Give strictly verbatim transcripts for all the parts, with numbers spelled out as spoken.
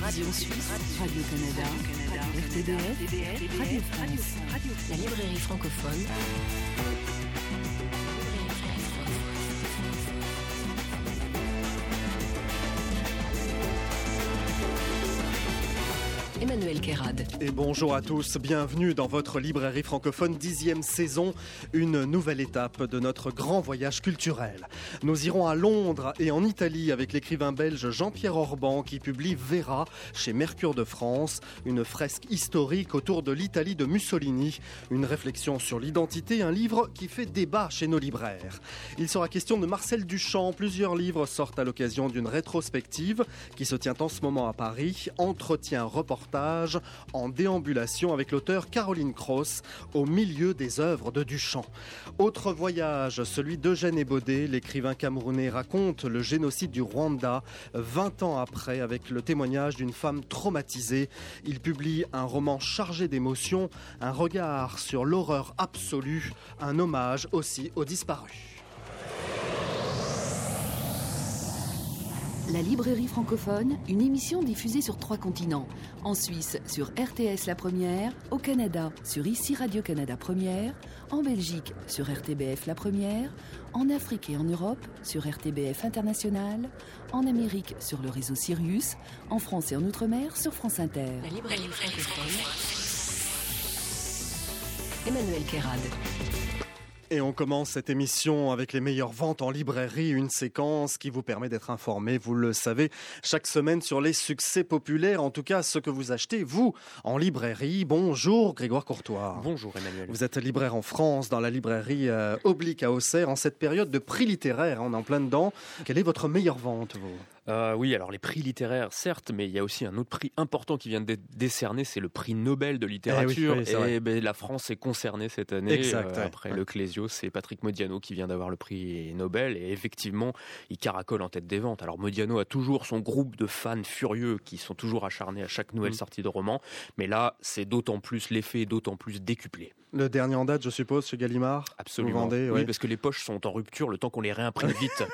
Télévision Suisse, Radio-Canada, R T B F, Radio France, la librairie francophone. Emmanuel Kérad. Et bonjour à tous, bienvenue dans votre librairie francophone, dixième saison, une nouvelle étape de notre grand voyage culturel. Nous irons à Londres et en Italie avec l'écrivain belge Jean-Pierre Orban qui publie Vera chez Mercure de France, une fresque historique autour de l'Italie de Mussolini, une réflexion sur l'identité, un livre qui fait débat chez nos libraires. Il sera question de Marcel Duchamp, plusieurs livres sortent à l'occasion d'une rétrospective qui se tient en ce moment à Paris, entretien reportage en déambulation avec l'auteur Caroline Cross au milieu des œuvres de Duchamp. Autre voyage, celui d'Eugène Ebodé, l'écrivain camerounais raconte le génocide du Rwanda vingt ans après avec le témoignage d'une femme traumatisée. Il publie un roman chargé d'émotions, un regard sur l'horreur absolue, un hommage aussi aux disparus. La librairie francophone, une émission diffusée sur trois continents. En Suisse, sur R T S La Première, au Canada, sur Ici Radio-Canada Première, en Belgique, sur R T B F La Première, en Afrique et en Europe, sur R T B F International, en Amérique, sur le réseau Sirius, en France et en Outre-mer, sur France Inter. La librairie francophone. Emmanuel Kérad. Et on commence cette émission avec les meilleures ventes en librairie, une séquence qui vous permet d'être informé, vous le savez, chaque semaine sur les succès populaires, en tout cas ce que vous achetez, vous, en librairie. Bonjour Grégoire Courtois. Bonjour Emmanuel. Vous êtes libraire en France, dans la librairie euh, Oblique à Auxerre, en cette période de prix littéraires, on est en plein dedans. Quelle est votre meilleure vente, vous ? Euh, oui, alors les prix littéraires, certes, mais il y a aussi un autre prix important qui vient d'être décerné, c'est le prix Nobel de littérature. Eh oui, oui, et ben, la France est concernée cette année. Exact, euh, ouais. après ouais. le Clésio, c'est Patrick Modiano qui vient d'avoir le prix Nobel. Et effectivement, il caracole en tête des ventes. Alors Modiano a toujours son groupe de fans furieux qui sont toujours acharnés à chaque nouvelle mmh. sortie de roman. Mais là, c'est d'autant plus, l'effet est d'autant plus décuplé. Le dernier en date, je suppose, chez Gallimard. Absolument. Vous vendez, oui, ouais. parce que les poches sont en rupture le temps qu'on les réimprime vite.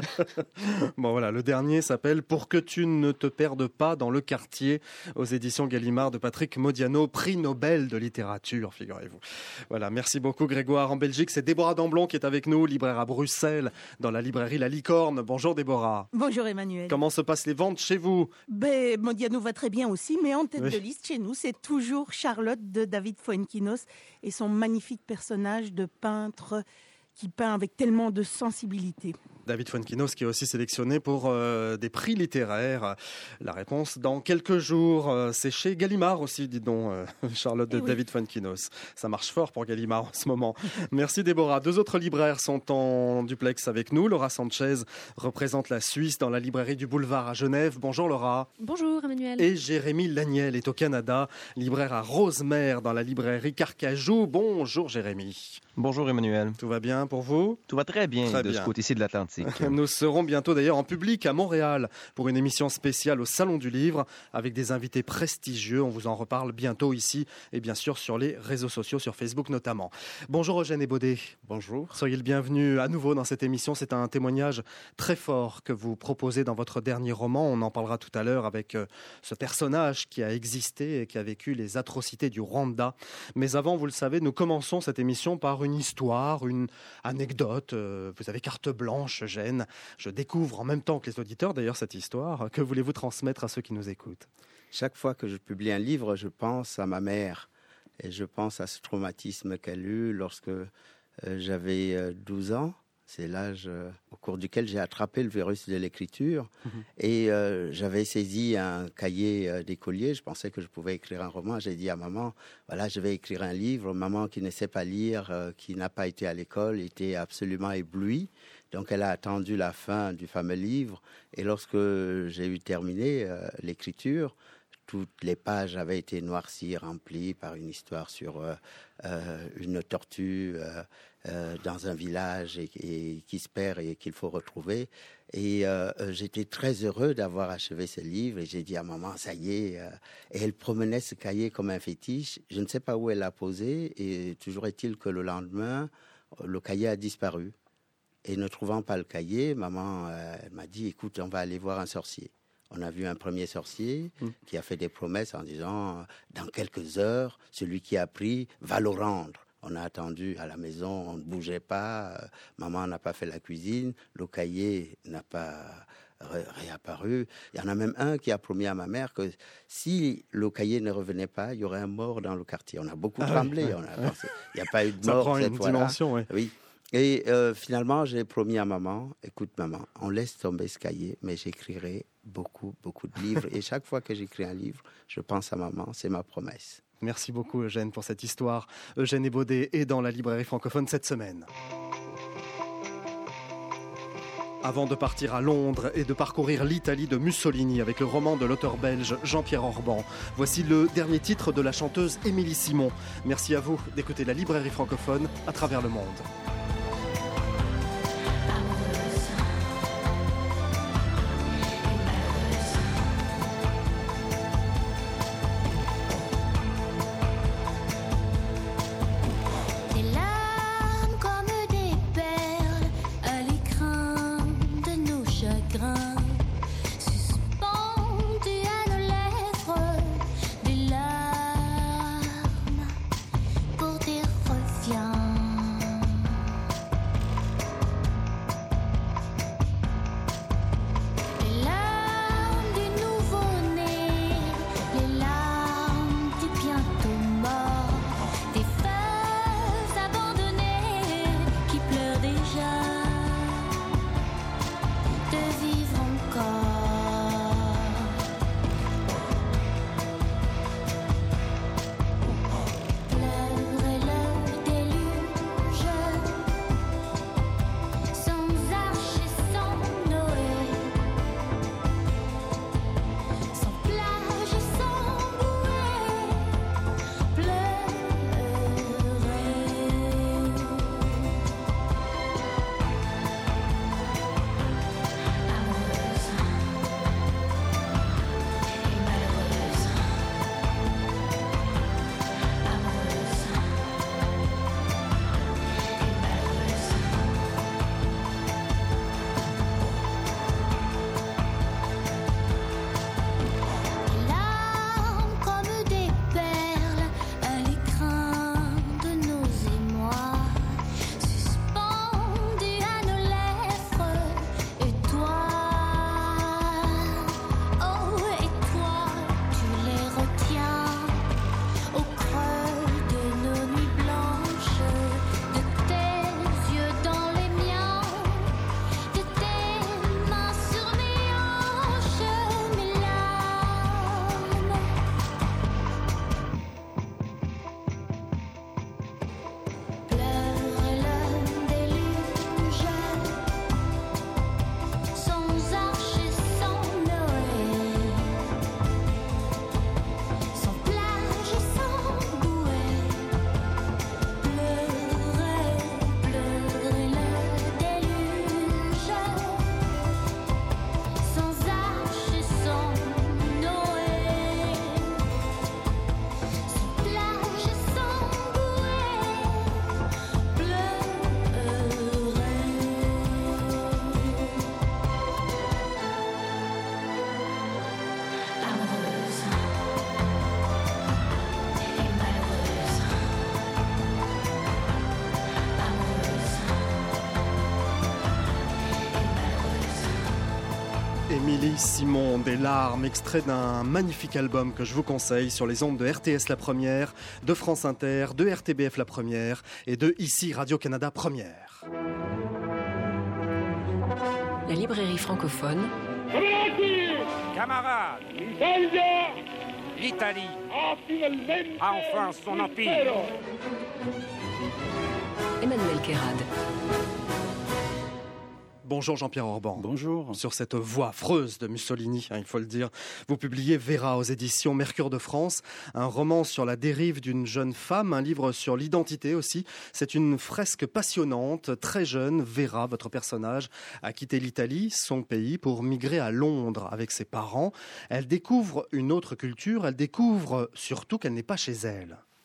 Bon voilà, le dernier s'appelle Pour que tu ne te perdes pas dans le quartier, aux éditions Gallimard de Patrick Modiano, prix Nobel de littérature, figurez-vous. Voilà, merci beaucoup Grégoire. En Belgique, c'est Déborah Damblon qui est avec nous, libraire à Bruxelles, dans la librairie La Licorne. Bonjour Déborah. Bonjour Emmanuel. Comment se passent les ventes chez vous ? Ben, Modiano va très bien aussi, mais en tête oui. de liste chez nous, c'est toujours Charlotte de David Fuenquinos et son magnifique personnage de peintre qui peint avec tellement de sensibilité. David Fuenquinos qui est aussi sélectionné pour euh, des prix littéraires. La réponse dans quelques jours. Euh, c'est chez Gallimard aussi, dis donc, euh, Charlotte de oui. David Fuenquinos. Ça marche fort pour Gallimard en ce moment. Merci Déborah. Deux autres libraires sont en duplex avec nous. Laura Sanchez représente la Suisse dans la librairie du Boulevard à Genève. Bonjour Laura. Bonjour Emmanuel. Et Jérémy Laniel est au Canada, libraire à Rosemère dans la librairie Carcajou. Bonjour Jérémy. Bonjour Emmanuel. Tout va bien pour vous ? Tout va très bien très de bien. ce côté-ci de l'Atlantique. Nous serons bientôt d'ailleurs en public à Montréal pour une émission spéciale au Salon du Livre avec des invités prestigieux. On vous en reparle bientôt ici et bien sûr sur les réseaux sociaux, sur Facebook notamment. Bonjour Eugène Ebodé. Bonjour. Soyez le bienvenu à nouveau dans cette émission. C'est un témoignage très fort que vous proposez dans votre dernier roman. On en parlera tout à l'heure avec ce personnage qui a existé et qui a vécu les atrocités du Rwanda. Mais avant, vous le savez, nous commençons cette émission par une histoire, une anecdote. Vous avez carte blanche, Eugène. Je découvre en même temps que les auditeurs, d'ailleurs, cette histoire. Que voulez-vous transmettre à ceux qui nous écoutent ? Chaque fois que je publie un livre, je pense à ma mère. Et je pense à ce traumatisme qu'elle eut lorsque euh, j'avais euh, douze ans. C'est l'âge euh, au cours duquel j'ai attrapé le virus de l'écriture. Mmh. Et euh, j'avais saisi un cahier euh, d'écolier. Je pensais que je pouvais écrire un roman. J'ai dit à maman, voilà, je vais écrire un livre. Maman, qui ne sait pas lire, euh, qui n'a pas été à l'école, était absolument éblouie. Donc, elle a attendu la fin du fameux livre. Et lorsque j'ai eu terminé euh, l'écriture, toutes les pages avaient été noircies, remplies par une histoire sur euh, euh, une tortue euh, euh, dans un village et, et qui se perd et qu'il faut retrouver. Et euh, j'étais très heureux d'avoir achevé ce livre et j'ai dit à maman, ça y est. Euh, et elle promenait ce cahier comme un fétiche. Je ne sais pas où elle l'a posé et toujours est-il que le lendemain, le cahier a disparu. Et ne trouvant pas le cahier, maman euh, elle m'a dit, écoute, on va aller voir un sorcier. On a vu un premier sorcier mmh. qui a fait des promesses en disant « dans quelques heures, celui qui a pris va le rendre ». On a attendu à la maison, on ne bougeait pas, euh, maman n'a pas fait la cuisine, le cahier n'a pas ré- réapparu. Il y en a même un qui a promis à ma mère que si le cahier ne revenait pas, il y aurait un mort dans le quartier. On a beaucoup ah tremblé, oui, on a pensé, il n'y a pas eu de Ça mort prend cette une fois-là. dimension, oui. Oui. Et euh, finalement, j'ai promis à maman, écoute maman, on laisse tomber ce cahier, mais j'écrirai beaucoup, beaucoup de livres. Et chaque fois que j'écris un livre, je pense à maman, c'est ma promesse. Merci beaucoup Eugène pour cette histoire. Eugène Ebaudet est dans la librairie francophone cette semaine. Avant de partir à Londres et de parcourir l'Italie de Mussolini avec le roman de l'auteur belge Jean-Pierre Orban, voici le dernier titre de la chanteuse Émilie Simon. Merci à vous d'écouter la librairie francophone à travers le monde. Émilie Simon, Des larmes, extrait d'un magnifique album que je vous conseille sur les ondes de R T S La Première, de France Inter, de R T B F La Première et de ici Radio-Canada Première. La librairie francophone. Camarades, l'Italie a enfin son empire. Emmanuel Kérad. Bonjour Jean-Pierre Orban. Bonjour. Sur cette voix affreuse de Mussolini, hein, il faut le dire, vous publiez Vera aux éditions Mercure de France, un roman sur la dérive d'une jeune femme, un livre sur l'identité aussi. C'est une fresque passionnante, très jeune. Vera, votre personnage, a quitté l'Italie, son pays, pour migrer à Londres avec ses parents. Elle découvre une autre culture, elle découvre surtout qu'elle n'est pas chez elle.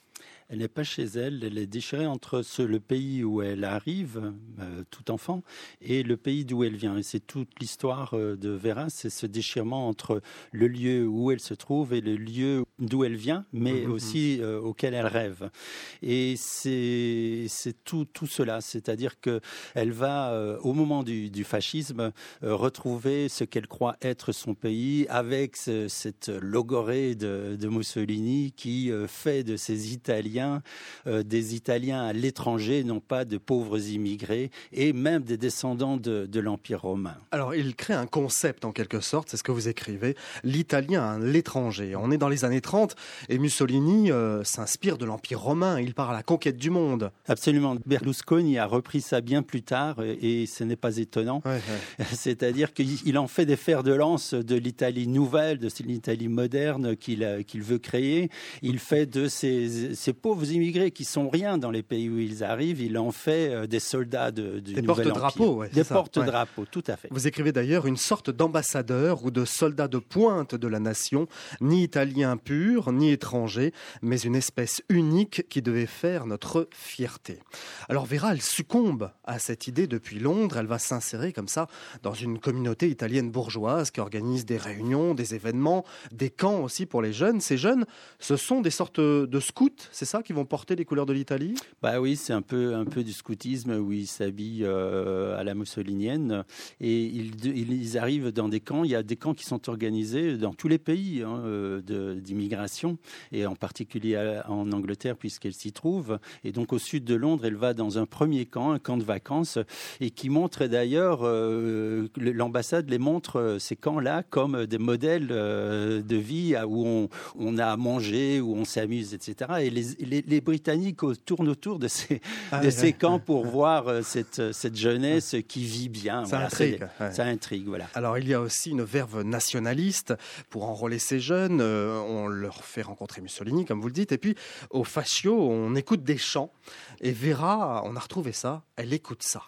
Elle n'est pas chez elle, elle est déchirée entre ce, le pays où elle arrive, euh, tout enfant, et le pays d'où elle vient. Et c'est toute l'histoire euh, de Vera, c'est ce déchirement entre le lieu où elle se trouve et le lieu d'où elle vient, mais mmh, aussi euh, auquel elle rêve. Et c'est, c'est tout, tout cela, c'est-à-dire qu'elle va, euh, au moment du, du fascisme, euh, retrouver ce qu'elle croit être son pays, avec ce, cette logorée de, de Mussolini qui euh, fait de ces Italiens Euh, des Italiens à l'étranger, non pas de pauvres immigrés, et même des descendants de, de l'Empire romain. Alors, il crée un concept, en quelque sorte, c'est ce que vous écrivez, l'Italien à l'étranger. On est dans les années trente, et Mussolini euh, s'inspire de l'Empire romain, il part à la conquête du monde. Absolument. Berlusconi a repris ça bien plus tard, et ce n'est pas étonnant. Ouais, ouais. C'est-à-dire qu'il en fait des fers de lance de l'Italie nouvelle, de l'Italie moderne qu'il, qu'il veut créer. Il fait de ces, ces pauvres immigrés qui sont rien dans les pays où ils arrivent, il en fait euh, des soldats de, du des nouvel porte-drapeaux, empire. Ouais, des porte-drapeaux, ouais. Tout à fait. Vous écrivez d'ailleurs une sorte d'ambassadeur ou de soldat de pointe de la nation, ni italien pur, ni étranger, mais une espèce unique qui devait faire notre fierté. Alors Vera, elle succombe à cette idée depuis Londres, elle va s'insérer comme ça dans une communauté italienne bourgeoise qui organise des réunions, des événements, des camps aussi pour les jeunes. Ces jeunes, ce sont des sortes de scouts, c'est ça, qui vont porter les couleurs de l'Italie ? Bah oui, c'est un peu, un peu du scoutisme où ils s'habillent euh, à la mussolinienne et ils, ils arrivent dans des camps. Il y a des camps qui sont organisés dans tous les pays hein, de, d'immigration et en particulier en Angleterre puisqu'elle s'y trouve. Et donc au sud de Londres, elle va dans un premier camp, un camp de vacances et qui montre d'ailleurs, euh, l'ambassade les montre ces camps-là comme des modèles euh, de vie où on, on a à manger, où on s'amuse, et cetera. Et les, les, les Britanniques tournent autour de ces, ah, de ouais, ces camps pour ouais. voir euh, cette, cette jeunesse ouais. qui vit bien. Ça voilà, intrigue. Ouais. Ça intrigue, voilà. Alors, il y a aussi une verve nationaliste pour enrôler ces jeunes. Euh, on leur fait rencontrer Mussolini, comme vous le dites. Et puis, au fascio, on écoute des chants. Et Vera, on a retrouvé ça. Elle écoute ça.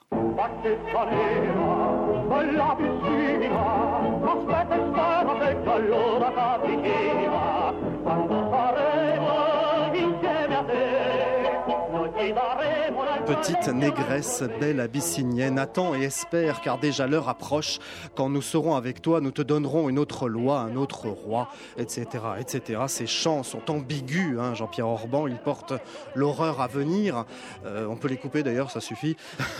Petite négresse, belle abyssinienne, attends et espère, car déjà l'heure approche. Quand nous serons avec toi, nous te donnerons une autre loi, un autre roi, et cetera, et cetera. Ces chants sont ambigus, hein, Jean-Pierre Orban, ils portent l'horreur à venir. Euh, on peut les couper d'ailleurs, ça suffit.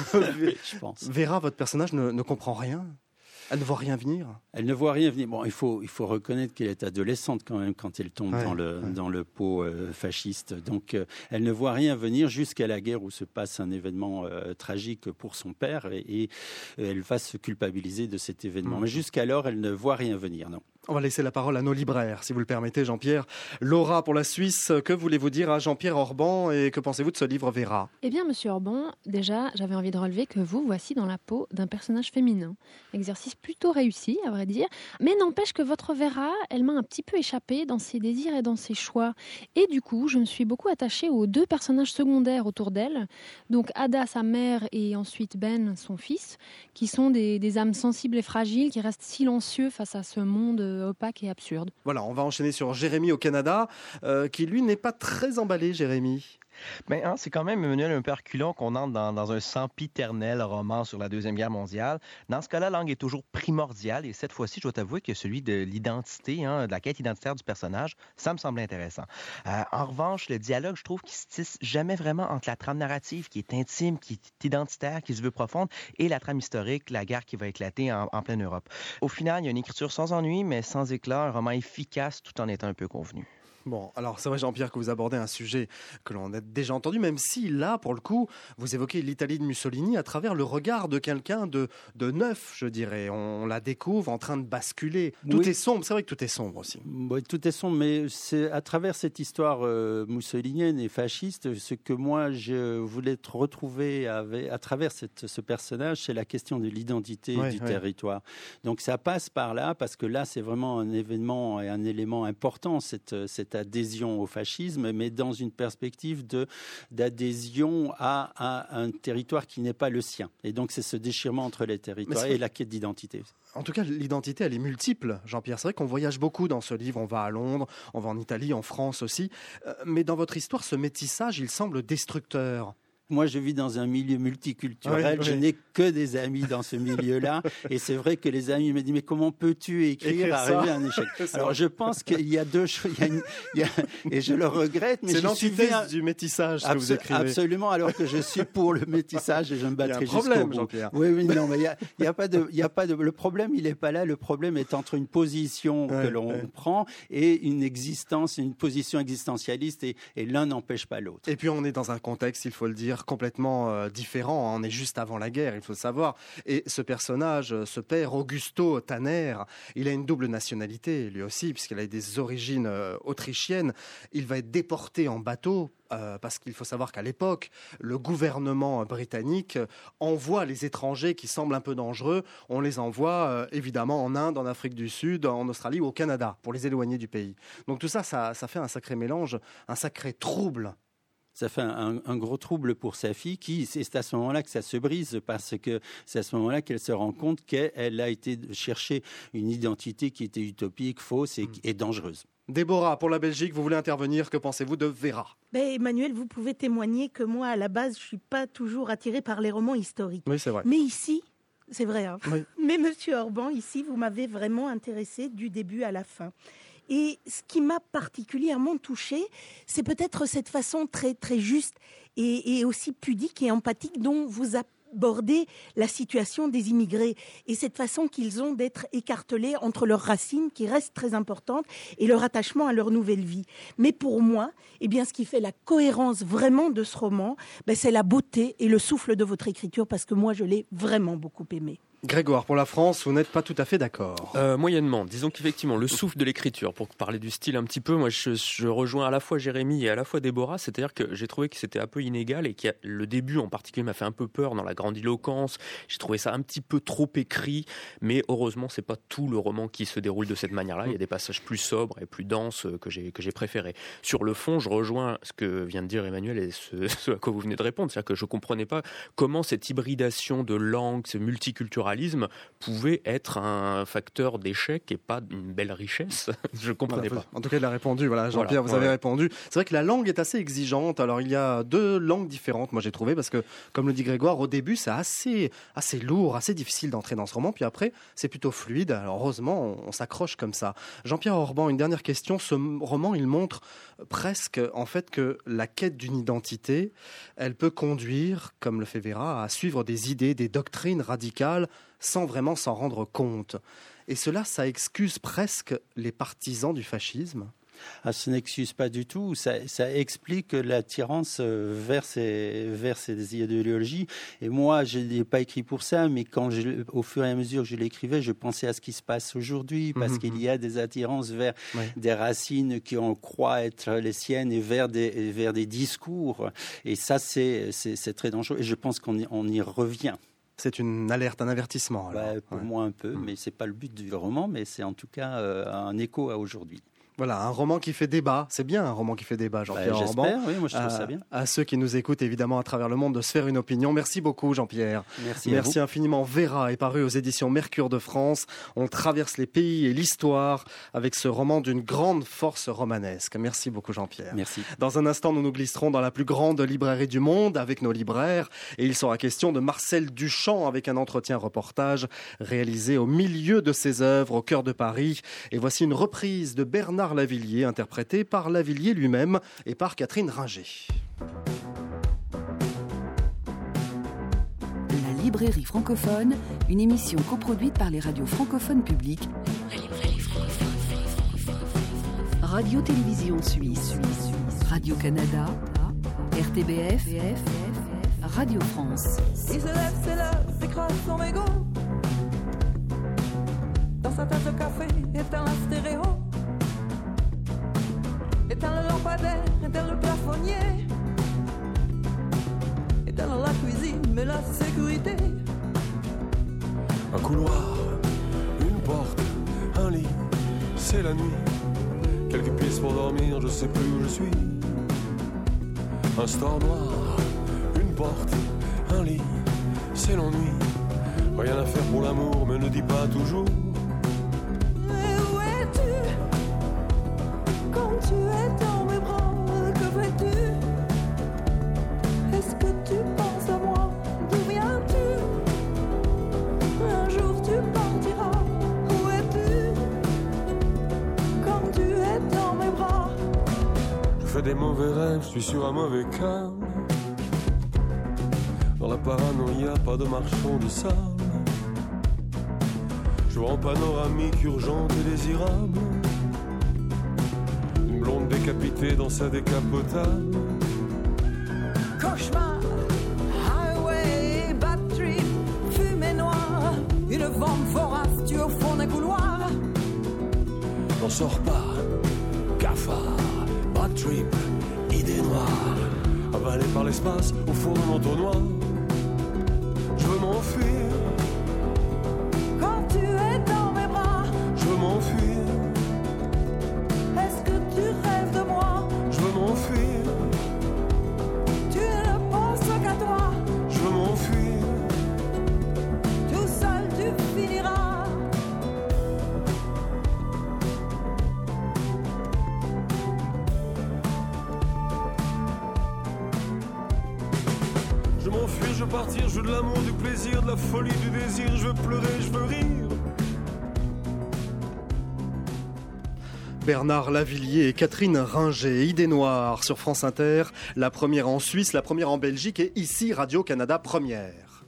Je pense. Vera, votre personnage ne, ne comprend rien ? Elle ne voit rien venir. Elle ne voit rien venir. Bon, il faut, il faut reconnaître qu'elle est adolescente quand même quand elle tombe ouais, dans le ouais. dans le pot euh, fasciste. Donc, euh, elle ne voit rien venir jusqu'à la guerre où se passe un événement euh, tragique pour son père et, et elle va se culpabiliser de cet événement. Mmh. Mais jusqu'alors, elle ne voit rien venir. Non. On va laisser la parole à nos libraires, si vous le permettez, Jean-Pierre. Laura, pour la Suisse, que voulez-vous dire à Jean-Pierre Orban et que pensez-vous de ce livre Vera ? Eh bien, monsieur Orban, déjà, j'avais envie de relever que vous voici dans la peau d'un personnage féminin. Exercice plutôt réussi, à vrai dire. Mais n'empêche que votre Vera, elle m'a un petit peu échappé dans ses désirs et dans ses choix. Et du coup, je me suis beaucoup attachée aux deux personnages secondaires autour d'elle. Donc Ada, sa mère, et ensuite Ben, son fils, qui sont des, des âmes sensibles et fragiles, qui restent silencieux face à ce monde opaque et absurde. Voilà, on va enchaîner sur Jérémy au Canada, euh, qui lui n'est pas très emballé, Jérémy. Mais hein, c'est quand même, Emmanuel, un peu reculant qu'on entre dans, dans un sempiternel roman sur la Deuxième Guerre mondiale. Dans ce cas-là, la langue est toujours primordiale et cette fois-ci, je dois t'avouer que celui de l'identité, hein, de la quête identitaire du personnage, ça me semble intéressant. Euh, en revanche, le dialogue, je trouve qu'il se tisse jamais vraiment entre la trame narrative qui est intime, qui est identitaire, qui se veut profonde, et la trame historique, la guerre qui va éclater en, en pleine Europe. Au final, il y a une écriture sans ennui, mais sans éclat, un roman efficace tout en étant un peu convenu. Bon, alors c'est vrai, Jean-Pierre, que vous abordez un sujet que l'on a déjà entendu, même si là, pour le coup, vous évoquez l'Italie de Mussolini à travers le regard de quelqu'un de, de neuf, je dirais. On la découvre en train de basculer. Tout oui. est sombre, c'est vrai que tout est sombre aussi. Oui, tout est sombre, mais c'est à travers cette histoire euh, mussolinienne et fasciste, ce que moi je voulais retrouver avec, à travers cette, ce personnage, c'est la question de l'identité ouais, du ouais. territoire. Donc ça passe par là, parce que là, c'est vraiment un événement et un élément important, cette, cette adhésion au fascisme, mais dans une perspective de, d'adhésion à, à un territoire qui n'est pas le sien. Et donc, c'est ce déchirement entre les territoires et la quête d'identité. En tout cas, l'identité, elle est multiple, Jean-Pierre. C'est vrai qu'on voyage beaucoup dans ce livre. On va à Londres, on va en Italie, en France aussi. Euh, mais dans votre histoire, ce métissage, il semble destructeur. Moi, je vis dans un milieu multiculturel. Oui, je oui. n'ai que des amis dans ce milieu-là. Et c'est vrai que les amis me disent, mais comment peux-tu écrire, écrire arriver à un échec? Alors, je pense qu'il y a deux choses. Il y a une, il y a, et je le regrette, mais c'est je l'antithèse un... du métissage que vous écrivez. Absolument, alors que je suis pour le métissage et je me battrai jusqu'au bout. Il y a un problème, Jean-Pierre. Oui, oui, non, mais il y a, il y a pas de, il y a pas de. Le problème, il n'est pas là. Le problème est entre une position ouais, que l'on ouais. prend et une existence, une position existentialiste, et, et l'un n'empêche pas l'autre. Et puis, on est dans un contexte, il faut le dire, complètement euh, différent. On est juste avant la guerre, il faut le savoir. Et ce personnage, ce père Augusto Tanner, il a une double nationalité, lui aussi, puisqu'il a des origines euh, autrichiennes. Il va être déporté en bateau. Euh, parce qu'il faut savoir qu'à l'époque, le gouvernement britannique envoie les étrangers qui semblent un peu dangereux, on les envoie euh, évidemment en Inde, en Afrique du Sud, en Australie ou au Canada, pour les éloigner du pays. Donc tout ça, ça, ça fait un sacré mélange, un sacré trouble. Ça fait un, un gros trouble pour sa fille, qui, c'est à ce moment-là que ça se brise, parce que c'est à ce moment-là qu'elle se rend compte qu'elle a été chercher une identité qui était utopique, fausse et, mmh. et dangereuse. Déborah, pour la Belgique, vous voulez intervenir. Que pensez-vous de Vera ? Ben, Emmanuel, vous pouvez témoigner que moi, à la base, je ne suis pas toujours attirée par les romans historiques. Oui, c'est vrai. Mais ici, c'est vrai. Hein. Oui. Mais Monsieur Orban, ici, vous m'avez vraiment intéressée du début à la fin. Et ce qui m'a particulièrement touchée, c'est peut-être cette façon très, très juste et, et aussi pudique et empathique dont vous abordez la situation des immigrés et cette façon qu'ils ont d'être écartelés entre leurs racines, qui restent très importantes, et leur attachement à leur nouvelle vie. Mais pour moi, eh bien, ce qui fait la cohérence vraiment de ce roman, ben, c'est la beauté et le souffle de votre écriture, parce que moi, je l'ai vraiment beaucoup aimé. Grégoire, pour la France, vous n'êtes pas tout à fait d'accord. Euh, moyennement. Disons qu'effectivement, le souffle de l'écriture, pour parler du style un petit peu, moi je, je rejoins à la fois Jérémy et à la fois Déborah, c'est-à-dire que j'ai trouvé que c'était un peu inégal et que le début en particulier m'a fait un peu peur dans la grandiloquence. J'ai trouvé ça un petit peu trop écrit, mais heureusement, c'est pas tout le roman qui se déroule de cette manière-là. Il y a des passages plus sobres et plus denses que j'ai, que j'ai préférés. Sur le fond, je rejoins ce que vient de dire Emmanuel et ce, ce à quoi vous venez de répondre, c'est-à-dire que je comprenais pas comment cette hybridation de langues, ce multiculturalisme pouvait être un facteur d'échec et pas une belle richesse. Je ne comprenais voilà, pas. En tout cas, il a répondu. Voilà, Jean-Pierre, voilà, vous ouais. avez répondu. C'est vrai que la langue est assez exigeante. Alors, il y a deux langues différentes, moi j'ai trouvé, parce que, comme le dit Grégoire, au début, c'est assez, assez lourd, assez difficile d'entrer dans ce roman. Puis après, c'est plutôt fluide. Alors, heureusement, on, on s'accroche comme ça. Jean-Pierre Orban, une dernière question. Ce roman, il montre presque, en fait, que la quête d'une identité, elle peut conduire, comme le fait Vera, à suivre des idées, des doctrines radicales, sans vraiment s'en rendre compte. Et cela, ça excuse presque les partisans du fascisme. Ah, ça n'excuse pas du tout. Ça, ça explique l'attirance vers ces, vers ces idéologies. Et moi, je ne l'ai pas écrit pour ça, mais quand je, au fur et à mesure que je l'écrivais, je pensais à ce qui se passe aujourd'hui, parce mmh. qu'il y a des attirances vers oui. des racines qui on croit être les siennes et vers des, vers des discours. Et ça, c'est, c'est, c'est très dangereux. Et je pense qu'on y, on y revient. C'est une alerte, un avertissement. Alors. Bah, pour ouais. moi un peu, mmh. mais c'est pas le but du roman, mais c'est en tout cas euh, un écho à aujourd'hui. Voilà, un roman qui fait débat. C'est bien un roman qui fait débat, Jean-Pierre bah, Orban. J'espère, oui, moi je trouve à, ça bien. À ceux qui nous écoutent évidemment à travers le monde de se faire une opinion. Merci beaucoup, Jean-Pierre. Merci, Merci infiniment. Vera est paru aux éditions Mercure de France. On traverse les pays et l'histoire avec ce roman d'une grande force romanesque. Merci beaucoup, Jean-Pierre. Merci. Dans un instant, nous nous glisserons dans la plus grande librairie du monde avec nos libraires. Et il sera question de Marcel Duchamp avec un entretien reportage réalisé au milieu de ses œuvres au cœur de Paris. Et voici une reprise de Bernard Lavilliers, interprété par Lavilliers lui-même et par Catherine Ringer. La librairie francophone, une émission coproduite par les radios francophones publiques. Radio-Télévision Suisse, Radio-Canada, R T B F, Radio France. Il se lève, c'est l'heure, s'écrase son mégot. Dans sa tasse de café, éteint la stéréo. Éteins le lampadaire, éteins le plafonnier. Éteins la cuisine, mais la sécurité. Un couloir, une porte, un lit, c'est la nuit. quelques pistes pour dormir, je sais plus où je suis. Un store noir, une porte, un lit, c'est l'ennui. Rien à faire pour l'amour, mais ne dis pas toujours. Mais où es-tu quand tu es dans mes bras? Que fais-tu? Est-ce que tu penses à moi? D'où viens-tu? Un jour tu partiras. Où es-tu quand tu es dans mes bras? Je fais des mauvais rêves, je suis sur un mauvais câble. Dans la paranoïa, pas de marchand de sable. Je vois en panoramique urgente et désirable une blonde décapitée dans sa décapotable. Cauchemar, highway, bad trip, fumée noire, une vente vorace, tu au fond d'un couloir. N'en sors pas, cafard, bad trip, idée noire, avalé par l'espace au fond d'un entonnoir. Je veux m'enfuir. Quand tu es dans mes bras, je veux m'enfuir. Est-ce que tu rêves de moi? Je veux m'enfuir. Tu ne penses qu'à toi. Je veux m'enfuir. Tout seul tu finiras. Je m'enfuis, je veux partir, je veux de l'amour, du plaisir, de la folie, du désir. Je veux pleurer, je veux rire. Bernard Lavilliers et Catherine Ringer, Idée Noire sur France Inter, la première en Suisse, la première en Belgique et ici Radio-Canada Première.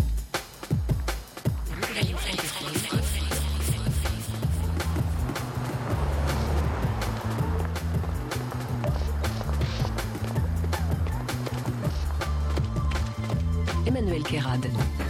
Emmanuel Kérad.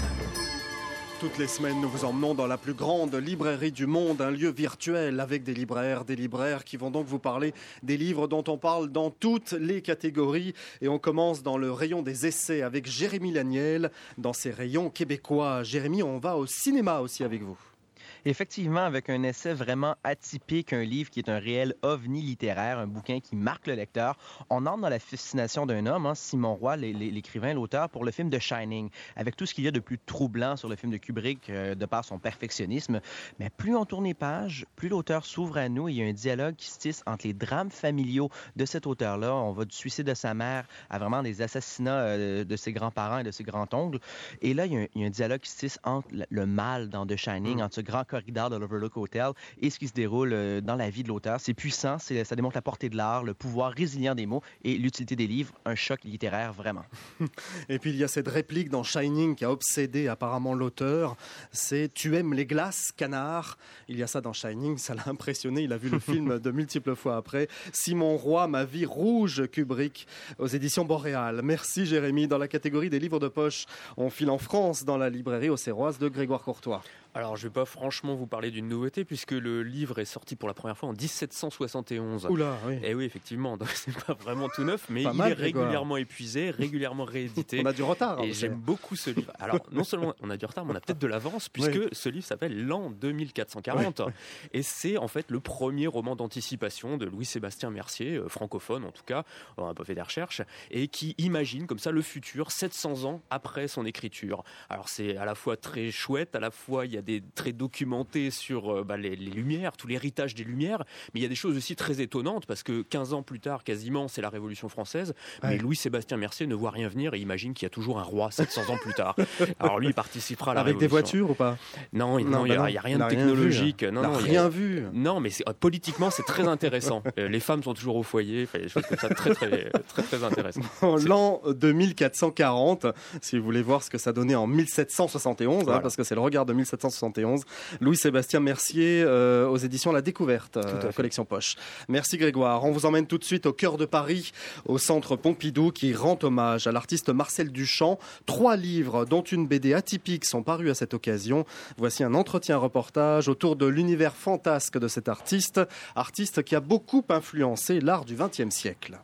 Toutes les semaines, nous vous emmenons dans la plus grande librairie du monde, un lieu virtuel avec des libraires, des libraires qui vont donc vous parler des livres dont on parle dans toutes les catégories. Et on commence dans le rayon des essais avec Jérémy Laniel, dans ses rayons québécois. Jérémy, on va au cinéma aussi avec vous. Effectivement, avec un essai vraiment atypique, un livre qui est un réel ovni littéraire, un bouquin qui marque le lecteur. On entre dans la fascination d'un homme, hein, Simon Roy, l'écrivain, l'auteur, pour le film The Shining, avec tout ce qu'il y a de plus troublant sur le film de Kubrick, euh, de par son perfectionnisme. Mais plus on tourne les pages, plus l'auteur s'ouvre à nous et il y a un dialogue qui se tisse entre les drames familiaux de cet auteur-là. On va du suicide de sa mère à vraiment des assassinats euh, de ses grands-parents et de ses grands-oncles. Et là, il y, a un, il y a un dialogue qui se tisse entre le mal dans The Shining, mmh. entre ce grand corridor de l'Overlook Hotel et ce qui se déroule dans la vie de l'auteur. C'est puissant, c'est, ça démontre la portée de l'art, le pouvoir résilient des mots et l'utilité des livres, un choc littéraire vraiment. Et puis il y a cette réplique dans Shining qui a obsédé apparemment l'auteur, c'est « Tu aimes les glaces, canard ?» Il y a ça dans Shining, ça l'a impressionné, il a vu le film de multiples fois après. Simon Roy, Ma vie rouge, Kubrick, aux éditions Boréal. Merci Jérémy. Dans la catégorie des livres de poche, on file en France dans la librairie auxerroise de Grégoire Courtois. Alors, je ne vais pas franchement vous parler d'une nouveauté, puisque le livre est sorti pour la première fois en dix-sept cent soixante et onze. Oula, oui. Et oui, effectivement, donc c'est pas vraiment tout neuf, mais pas il mal, est Grégoire. régulièrement épuisé, régulièrement réédité. On a du retard. Et j'aime beaucoup ce livre. Alors, non seulement on a du retard, mais on a peut-être de l'avance, puisque oui. ce livre s'appelle L'an deux mille quatre cent quarante. Oui, oui. Et c'est en fait le premier roman d'anticipation de Louis-Sébastien Mercier, euh, francophone en tout cas, on n'a pas fait des recherches, et qui imagine comme ça le futur sept cents ans après son écriture. Alors, c'est à la fois très chouette, à la fois il y a des traits documentés sur euh, bah, les, les Lumières, tout l'héritage des Lumières, mais il y a des choses aussi très étonnantes parce que quinze ans plus tard, quasiment, c'est la Révolution française, ouais. mais Louis-Sébastien Mercier ne voit rien venir et imagine qu'il y a toujours un roi sept cents ans plus tard. Alors lui, il participera à la Avec Révolution. Avec des voitures ou pas? Non, il non, n'y bah a, a rien de rien technologique. Vu, non, non, non, rien a... vu. Non, mais c'est, politiquement, c'est très intéressant. les femmes sont toujours au foyer, des choses comme ça, très, très, très, très, très intéressant. L'an deux mille quatre cent quarante, si vous voulez voir ce que ça donnait en mille sept cent soixante et onze, voilà. hein, parce que c'est le regard de mille sept cent soixante et onze, Louis-Sébastien Mercier euh, aux éditions La Découverte, euh, collection poche. Merci Grégoire. On vous emmène tout de suite au cœur de Paris, au centre Pompidou, qui rend hommage à l'artiste Marcel Duchamp. Trois livres, dont une B D atypique, sont parus à cette occasion. Voici un entretien reportage autour de l'univers fantasque de cet artiste, artiste qui a beaucoup influencé l'art du vingtième siècle.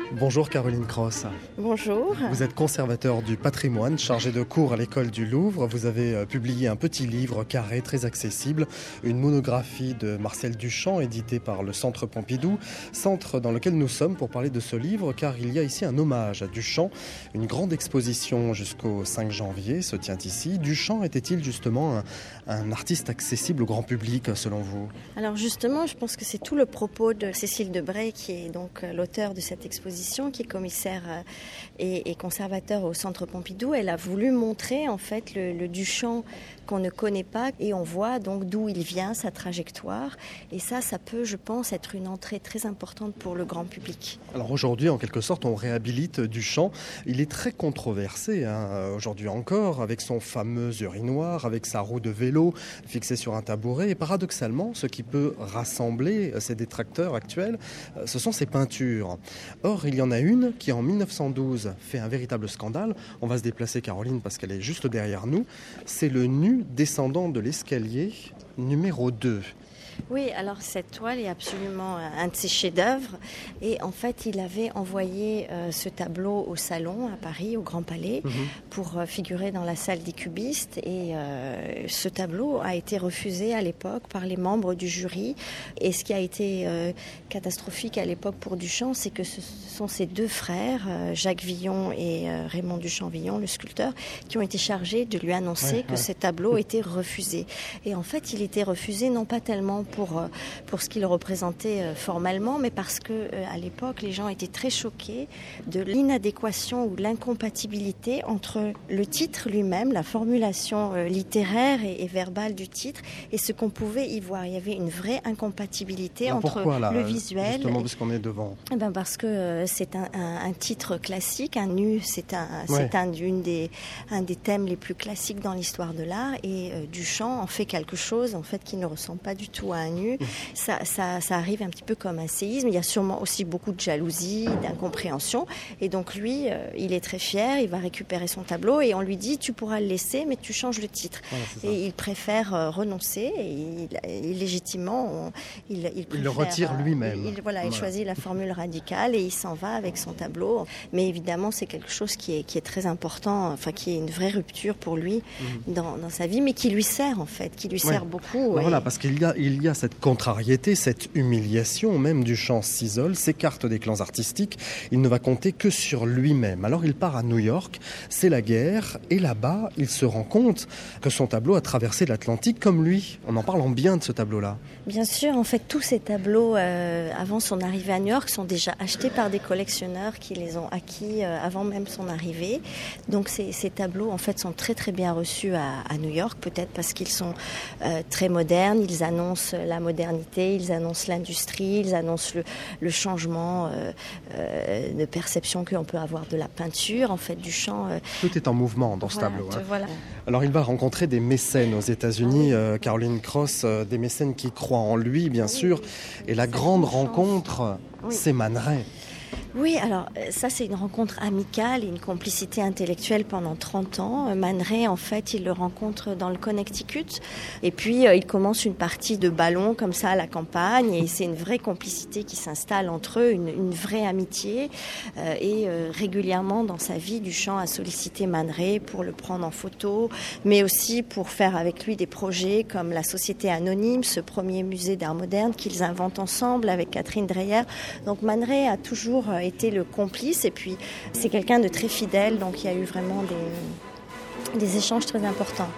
Bonjour Caroline Cross. Bonjour. Vous êtes conservateur du patrimoine, chargé de cours à l'école du Louvre. Vous avez euh, publié un petit livre carré très accessible, une monographie de Marcel Duchamp, édité par le Centre Pompidou, centre dans lequel nous sommes pour parler de ce livre, car il y a ici un hommage à Duchamp. Une grande exposition jusqu'au cinq janvier se tient ici. Duchamp était-il justement un, un artiste accessible au grand public, selon vous? Alors justement, je pense que c'est tout le propos de Cécile Debray, qui est donc l'auteur de cette exposition, qui est commissaire et, et conservateur au Centre Pompidou. Elle a voulu montrer en fait le, le Duchamp qu'on ne connaît pas et on voit donc d'où il vient, sa trajectoire. Et ça, ça peut, je pense, être une entrée très importante pour le grand public. Alors aujourd'hui, en quelque sorte, on réhabilite Duchamp. Il est très controversé hein, aujourd'hui encore, avec son fameux urinoir, avec sa roue de vélo fixée sur un tabouret. Et paradoxalement, ce qui peut rassembler ses détracteurs actuels, ce sont ses peintures. Or, il y en a une qui, en mille neuf cent douze, fait un véritable scandale. On va se déplacer, Caroline, parce qu'elle est juste derrière nous. C'est le nu descendant de l'escalier numéro deux. Oui, alors cette toile est absolument un de ses chefs-d'œuvre. Et en fait, il avait envoyé euh, ce tableau au Salon, à Paris, au Grand Palais, mmh. pour euh, figurer dans la salle des cubistes. Et euh, ce tableau a été refusé à l'époque par les membres du jury. Et ce qui a été euh, catastrophique à l'époque pour Duchamp, c'est que ce sont ses deux frères, euh, Jacques Villon et euh, Raymond Duchamp-Villon, le sculpteur, qui ont été chargés de lui annoncer ouais, que ouais. ce tableau était refusé. Et en fait, il était refusé non pas tellement pour, pour ce qu'il représentait formellement, mais parce que à l'époque, les gens étaient très choqués de l'inadéquation ou l'incompatibilité entre le titre lui-même, la formulation littéraire et, et verbale du titre, et ce qu'on pouvait y voir. Il y avait une vraie incompatibilité Alors entre pourquoi, là, le visuel... Justement, parce qu'on est devant. Eh ben parce que c'est un, un, un titre classique, un nu, c'est un, ouais. c'est un, une des, un des thèmes les plus classiques dans l'histoire de l'art, et euh, Duchamp en fait quelque chose en fait qui ne ressemble pas du tout à un nu. Ça, ça, ça arrive un petit peu comme un séisme. Il y a sûrement aussi beaucoup de jalousie, d'incompréhension. Et donc lui, euh, il est très fier, il va récupérer son tableau et on lui dit tu pourras le laisser, mais tu changes le titre. Ouais, et il préfère euh, renoncer. Et il, il, légitimement, on, il, il, préfère, il le retire lui-même. Il, voilà, il voilà. choisit la formule radicale et il s'en va avec son tableau. Mais évidemment, c'est quelque chose qui est, qui est très important, enfin qui est une vraie rupture pour lui mmh. dans, dans sa vie, mais qui lui sert en fait, qui lui ouais. sert beaucoup. Ben voilà, parce qu'il y a, il y a cette contrariété, cette humiliation, même Duchamp s'isole, s'écarte des clans artistiques, il ne va compter que sur lui-même. Alors il part à New York, c'est la guerre, et là-bas, il se rend compte que son tableau a traversé l'Atlantique comme lui. On en parle en bien de ce tableau-là. Bien sûr, en fait, tous ces tableaux, euh, avant son arrivée à New York, sont déjà achetés par des collectionneurs qui les ont acquis euh, avant même son arrivée. Donc ces, ces tableaux, en fait, sont très très bien reçus à, à New York, peut-être parce qu'ils sont euh, très modernes, ils annoncent la modernité, ils annoncent l'industrie, ils annoncent le, le changement euh, euh, de perception qu'on peut avoir de la peinture. En fait, Duchamp... Euh, Tout est en mouvement dans voilà, ce tableau. Hein. Voilà. Alors, il va rencontrer des mécènes aux États-Unis, euh, Caroline Cross, euh, des mécènes qui croient en lui, bien sûr. Et la grande rencontre, oui. c'est Man Ray. Oui, alors ça c'est une rencontre amicale et une complicité intellectuelle pendant trente ans. Man Ray, en fait, il le rencontre dans le Connecticut et puis euh, il commence une partie de ballon comme ça à la campagne et c'est une vraie complicité qui s'installe entre eux, une, une vraie amitié euh, et euh, régulièrement dans sa vie, Duchamp a sollicité Man Ray pour le prendre en photo, mais aussi pour faire avec lui des projets comme la Société Anonyme, ce premier musée d'art moderne qu'ils inventent ensemble avec Catherine Dreyer. Donc Man Ray a toujours été le complice et puis c'est quelqu'un de très fidèle, donc il y a eu vraiment des, des échanges très importants.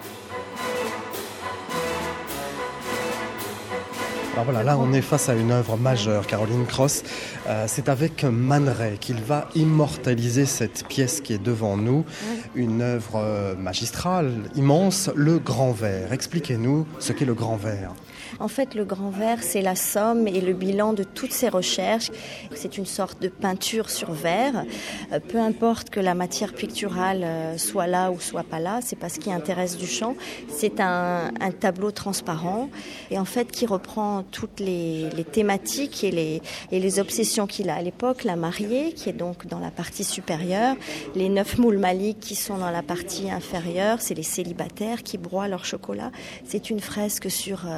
Alors voilà, là on est face à une œuvre majeure, Caroline Cross. Euh, c'est avec Man Ray qu'il va immortaliser cette pièce qui est devant nous, une œuvre euh, magistrale, immense, le Grand Verre. Expliquez-nous ce qu'est le Grand Verre. En fait, le Grand Verre, c'est la somme et le bilan de toutes ces recherches. C'est une sorte de peinture sur verre. Euh, peu importe que la matière picturale euh, soit là ou soit pas là, c'est pas ce qui intéresse Duchamp. C'est un, un tableau transparent et en fait qui reprend toutes les, les thématiques et les, et les obsessions qu'il a à l'époque. La mariée, qui est donc dans la partie supérieure, les neuf moules Malik qui sont dans la partie inférieure, c'est les célibataires qui broient leur chocolat. C'est une fresque sur euh,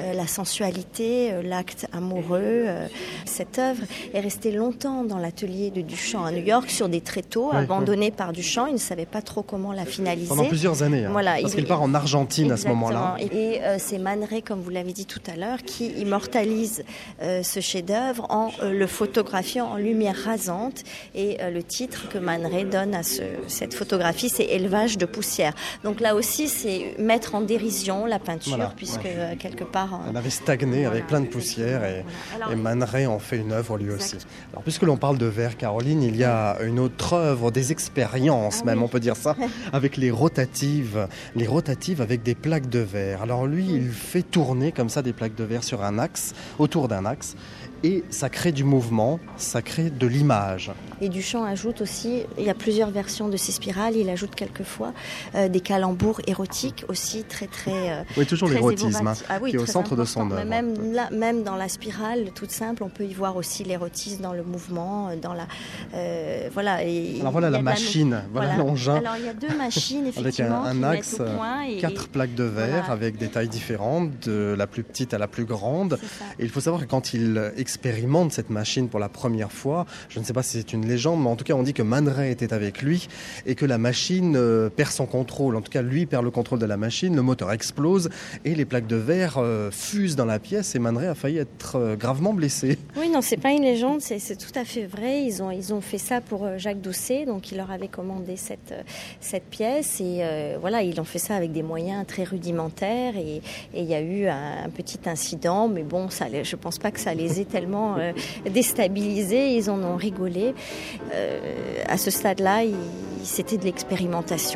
euh, la sensualité, euh, l'acte amoureux. Euh, cette œuvre est restée longtemps dans l'atelier de Duchamp à New York sur des tréteaux ouais, abandonnés ouais. par Duchamp. Il ne savait pas trop comment la finaliser. Pendant plusieurs années, hein, voilà, parce il, qu'il part en Argentine exactement. à ce moment-là. Et, et euh, c'est Man Ray, comme vous l'avez dit tout à l'heure, qui immortalise euh, ce chef-d'œuvre en euh, le photographiant en lumière rasante. Et euh, le titre que Man Ray donne à ce, cette photographie, c'est Élevage de poussière. Donc là aussi, c'est mettre en dérision la peinture, voilà, puisque ouais. euh, quelque part... Elle avait stagné voilà, avec plein de poussière et, voilà. Alors, et Man Ray en fait une œuvre lui exact. aussi. Alors, puisque l'on parle de verre, Caroline, il y a une autre œuvre, des expériences ah, même, oui. on peut dire ça, avec les rotatives, les rotatives avec des plaques de verre. Alors lui, oui. il fait tourner comme ça des plaques de verre sur un axe, autour d'un axe. Et ça crée du mouvement, ça crée de l'image. Et Duchamp ajoute aussi, il y a plusieurs versions de ces spirales, il ajoute quelquefois euh, des calembours érotiques aussi très très euh, Oui, toujours très l'érotisme hein, ah, oui, qui est au centre important. de son œuvre. Même, là, même dans la spirale toute simple, on peut y voir aussi l'érotisme dans le mouvement, dans la... Euh, voilà. Et, Alors voilà la machine, la... voilà, voilà l'engin. Alors il y a deux machines effectivement avec un, un qui axe, mettent au point. Et, quatre plaques de verre voilà. avec des tailles différentes, de la plus petite à la plus grande. Et il faut savoir que quand il expérimente cette machine pour la première fois, je ne sais pas si c'est une légende, mais en tout cas on dit que Man Ray était avec lui et que la machine euh, perd son contrôle, en tout cas lui perd le contrôle de la machine, le moteur explose et les plaques de verre euh, fusent dans la pièce et Man Ray a failli être euh, gravement blessé. Oui, non, c'est pas une légende, c'est, c'est tout à fait vrai. Ils ont, ils ont fait ça pour Jacques Doucet, donc il leur avait commandé cette, cette pièce et euh, voilà, ils ont fait ça avec des moyens très rudimentaires et il y a eu un, un petit incident, mais bon, ça, je pense pas que ça les ait tellement euh, déstabilisés, ils en ont rigolé. Euh, à ce stade-là, il, c'était de l'expérimentation.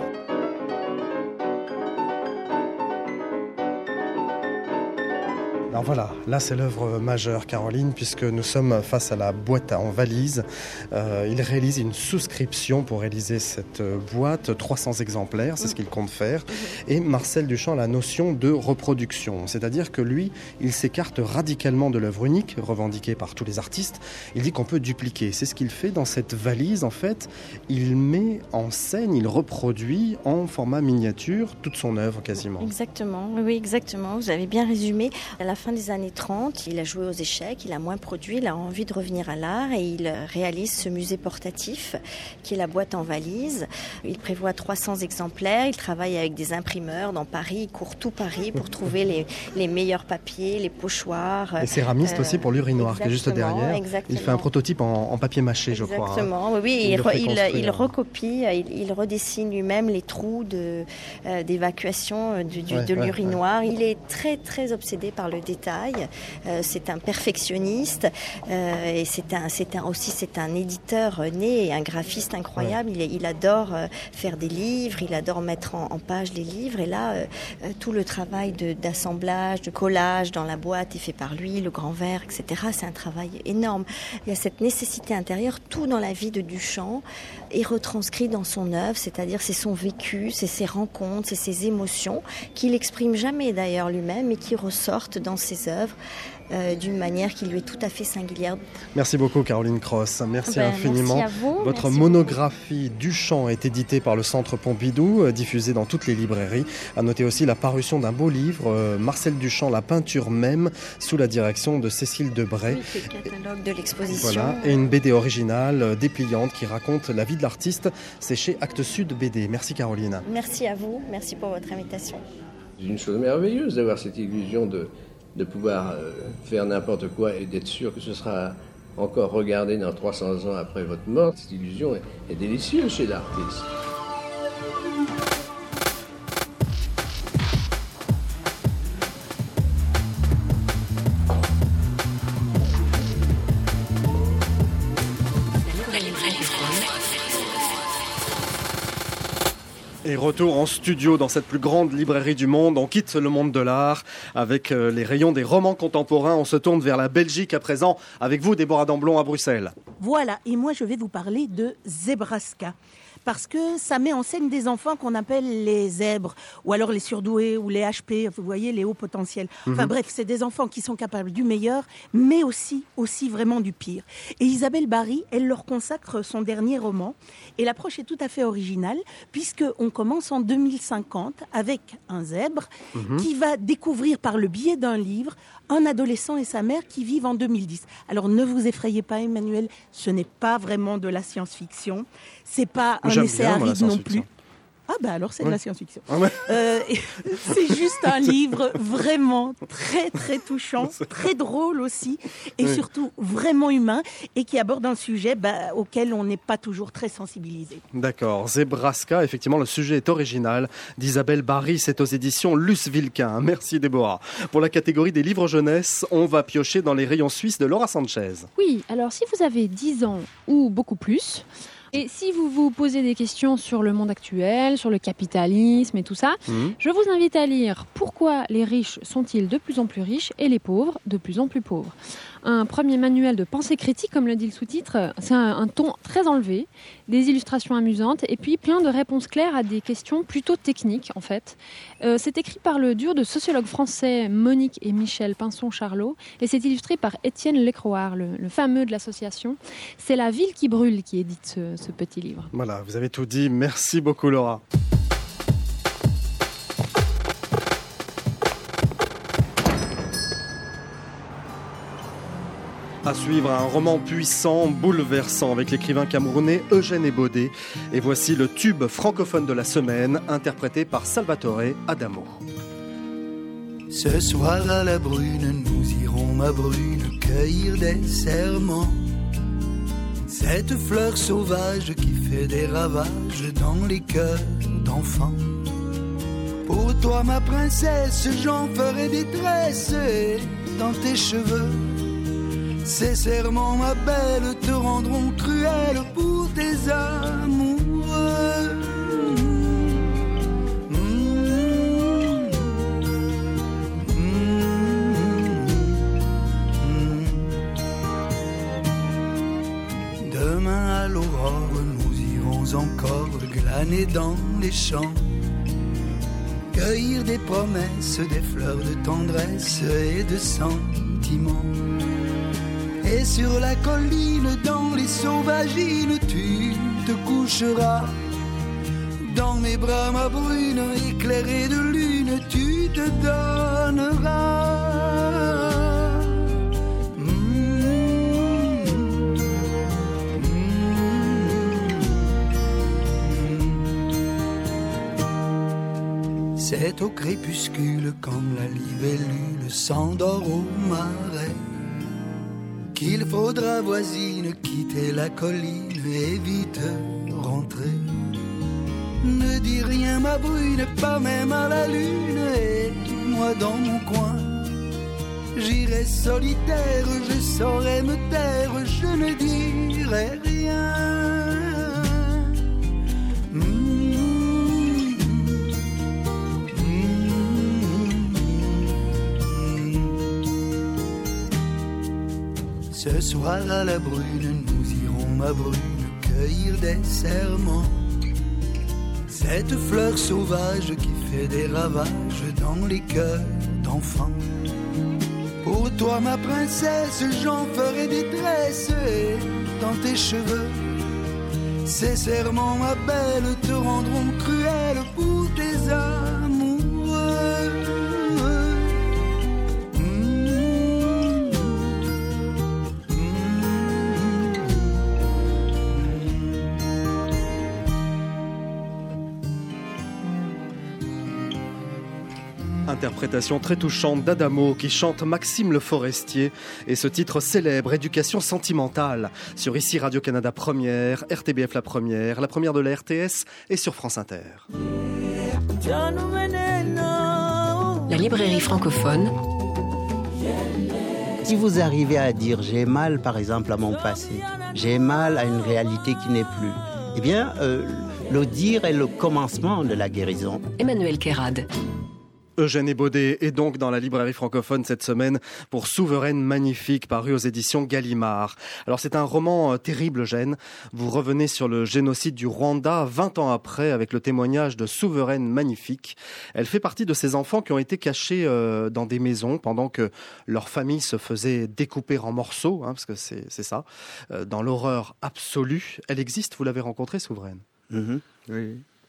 Alors voilà, là c'est l'œuvre majeure, Caroline, puisque nous sommes face à la boîte en valise. Euh, il réalise une souscription pour réaliser cette boîte, trois cents exemplaires, c'est ce qu'il compte faire. Et Marcel Duchamp a la notion de reproduction, c'est-à-dire que lui, il s'écarte radicalement de l'œuvre unique, revendiquée par tous les artistes. Il dit qu'on peut dupliquer. C'est ce qu'il fait dans cette valise, en fait. Il met en scène, il reproduit en format miniature toute son œuvre quasiment. Exactement, oui, exactement. Vous avez bien résumé. À la fin des années trente, il a joué aux échecs, il a moins produit, il a envie de revenir à l'art et il réalise ce musée portatif qui est la boîte en valise. Il prévoit trois cents exemplaires, il travaille avec des imprimeurs dans Paris, il court tout Paris pour trouver les, les meilleurs papiers, les pochoirs. Les céramistes euh, aussi pour l'urinoir qui est juste derrière. Exactement. Il fait un prototype en, en papier mâché, je exactement. crois. Exactement, hein. oui, il, il, re, il, il recopie, il, il redessine lui-même les trous de, euh, d'évacuation du, du, ouais, de ouais, l'urinoir. Ouais. Il est très très obsédé par le détail. Euh, c'est un perfectionniste euh, et c'est un, c'est un, aussi c'est un éditeur né et un graphiste incroyable. Ouais. Il, il adore euh, faire des livres, il adore mettre en, en page les livres. Et là, euh, tout le travail de, d'assemblage, de collage dans la boîte est fait par lui, le grand verre, et cetera. C'est un travail énorme. Il y a cette nécessité intérieure. Tout dans la vie de Duchamp est retranscrit dans son œuvre, c'est-à-dire c'est son vécu, c'est ses rencontres, c'est ses émotions qu'il exprime jamais d'ailleurs lui-même et qui ressortent dans ses œuvres euh, d'une manière qui lui est tout à fait singulière. Merci beaucoup Caroline Cross, merci ben, infiniment. Merci à vous. Votre merci monographie beaucoup. Duchamp est éditée par le Centre Pompidou, euh, diffusée dans toutes les librairies. À noter aussi la parution d'un beau livre, euh, Marcel Duchamp, La peinture même, sous la direction de Cécile Debray. Oui, c'est le catalogue de l'exposition. Voilà, et une B D originale, euh, dépliante, qui raconte la vie de l'artiste. C'est chez Actes Sud B D. Merci Caroline. Merci à vous, merci pour votre invitation. C'est une chose merveilleuse d'avoir cette illusion de, de pouvoir euh, faire n'importe quoi et d'être sûr que ce sera encore regardé dans trois cents ans après votre mort. Cette illusion est, est délicieuse chez l'artiste. Et retour en studio dans cette plus grande librairie du monde. On quitte le monde de l'art avec les rayons des romans contemporains. On se tourne vers la Belgique à présent avec vous, Déborah Damblon, à Bruxelles. Voilà, et moi je vais vous parler de Zebraska. Parce que ça met en scène des enfants qu'on appelle les zèbres, ou alors les surdoués, ou les H P, vous voyez, les hauts potentiels. Enfin mmh. bref, c'est des enfants qui sont capables du meilleur, mais aussi, aussi vraiment du pire. Et Isabelle Barry, elle leur consacre son dernier roman. Et l'approche est tout à fait originale, puisqu'on commence en deux mille cinquante avec un zèbre Mhm. qui va découvrir par le biais d'un livre un adolescent et sa mère qui vivent en deux mille dix. Alors ne vous effrayez pas, Emmanuel, ce n'est pas vraiment de la science-fiction. C'est pas un J'aime essai bien, moi, la aride non science-fiction. plus. Ah bah alors c'est Oui. de la science-fiction. Ah ouais. Euh, c'est juste un livre vraiment très très touchant, très drôle aussi, et Oui. surtout vraiment humain, et qui aborde un sujet bah, auquel on n'est pas toujours très sensibilisé. D'accord. Zebraska, effectivement, le sujet est original d'Isabelle Barry. C'est aux éditions Luce Vilquin. Merci Déborah. Pour la catégorie des livres jeunesse, on va piocher dans les rayons suisses de Laura Sanchez. Oui, alors si vous avez dix ans ou beaucoup plus, et si vous vous posez des questions sur le monde actuel, sur le capitalisme et tout ça, Mhm. je vous invite à lire « Pourquoi les riches sont-ils de plus en plus riches et les pauvres de plus en plus pauvres ?» Un premier manuel de pensée critique, comme le dit le sous-titre. C'est un, un ton très enlevé, des illustrations amusantes et puis plein de réponses claires à des questions plutôt techniques en fait. Euh, c'est écrit par le duo de sociologues français Monique et Michel Pinson-Charlot et c'est illustré par Étienne Lécroard, le, le fameux de l'association. C'est La ville qui brûle qui édite ce, ce petit livre. Voilà, vous avez tout dit. Merci beaucoup Laura. À suivre, un roman puissant, bouleversant avec l'écrivain camerounais Eugène Ebodé. Et voici le tube francophone de la semaine, interprété par Salvatore Adamo. Ce soir à la brune, nous irons, ma brune, cueillir des serments. Cette fleur sauvage qui fait des ravages dans les cœurs d'enfants. Pour toi, ma princesse, j'en ferai des tresses et dans tes cheveux. Ces serments, ma belle, te rendront cruelle pour tes amoureux. Demain à l'aurore, nous irons encore glaner dans les champs, cueillir des promesses, des fleurs de tendresse et de sentiments. Et sur la colline, dans les sauvagines, tu te coucheras. Dans mes bras, ma brune, éclairée de lune, tu te donneras. C'est au crépuscule, quand la libellule s'endort au marais, qu'il faudra, voisine, quitter la colline et vite rentrer. Ne dis rien, ma brune, pas même à la lune, et moi dans mon coin, j'irai solitaire, je saurai me taire, je ne dirai rien. Ce soir à la brune, nous irons, ma brune, cueillir des serments. Cette fleur sauvage qui fait des ravages dans les cœurs d'enfants. Pour toi, ma princesse, j'en ferai des tresses et dans tes cheveux. Ces serments, ma belle, te rendront cruelle pour tes amoureux. Interprétation très touchante d'Adamo qui chante Maxime Le Forestier et ce titre célèbre, Éducation sentimentale, sur ici Radio-Canada Première, R T B F La Première, la première de la R T S et sur France Inter. La librairie francophone. Si vous arrivez à dire j'ai mal par exemple à mon passé, j'ai mal à une réalité qui n'est plus, eh bien euh, le dire est le commencement de la guérison. Emmanuel Kérad. Eugène Ebodé est donc dans la librairie francophone cette semaine pour Souveraine Magnifique, paru aux éditions Gallimard. Alors c'est un roman euh, terrible, Eugène. Vous revenez sur le génocide du Rwanda vingt ans après avec le témoignage de Souveraine Magnifique. Elle fait partie de ces enfants qui ont été cachés euh, dans des maisons pendant que leur famille se faisait découper en morceaux, hein, parce que c'est, c'est ça, euh, dans l'horreur absolue. Elle existe, vous l'avez rencontrée, Souveraine? Mmh, oui.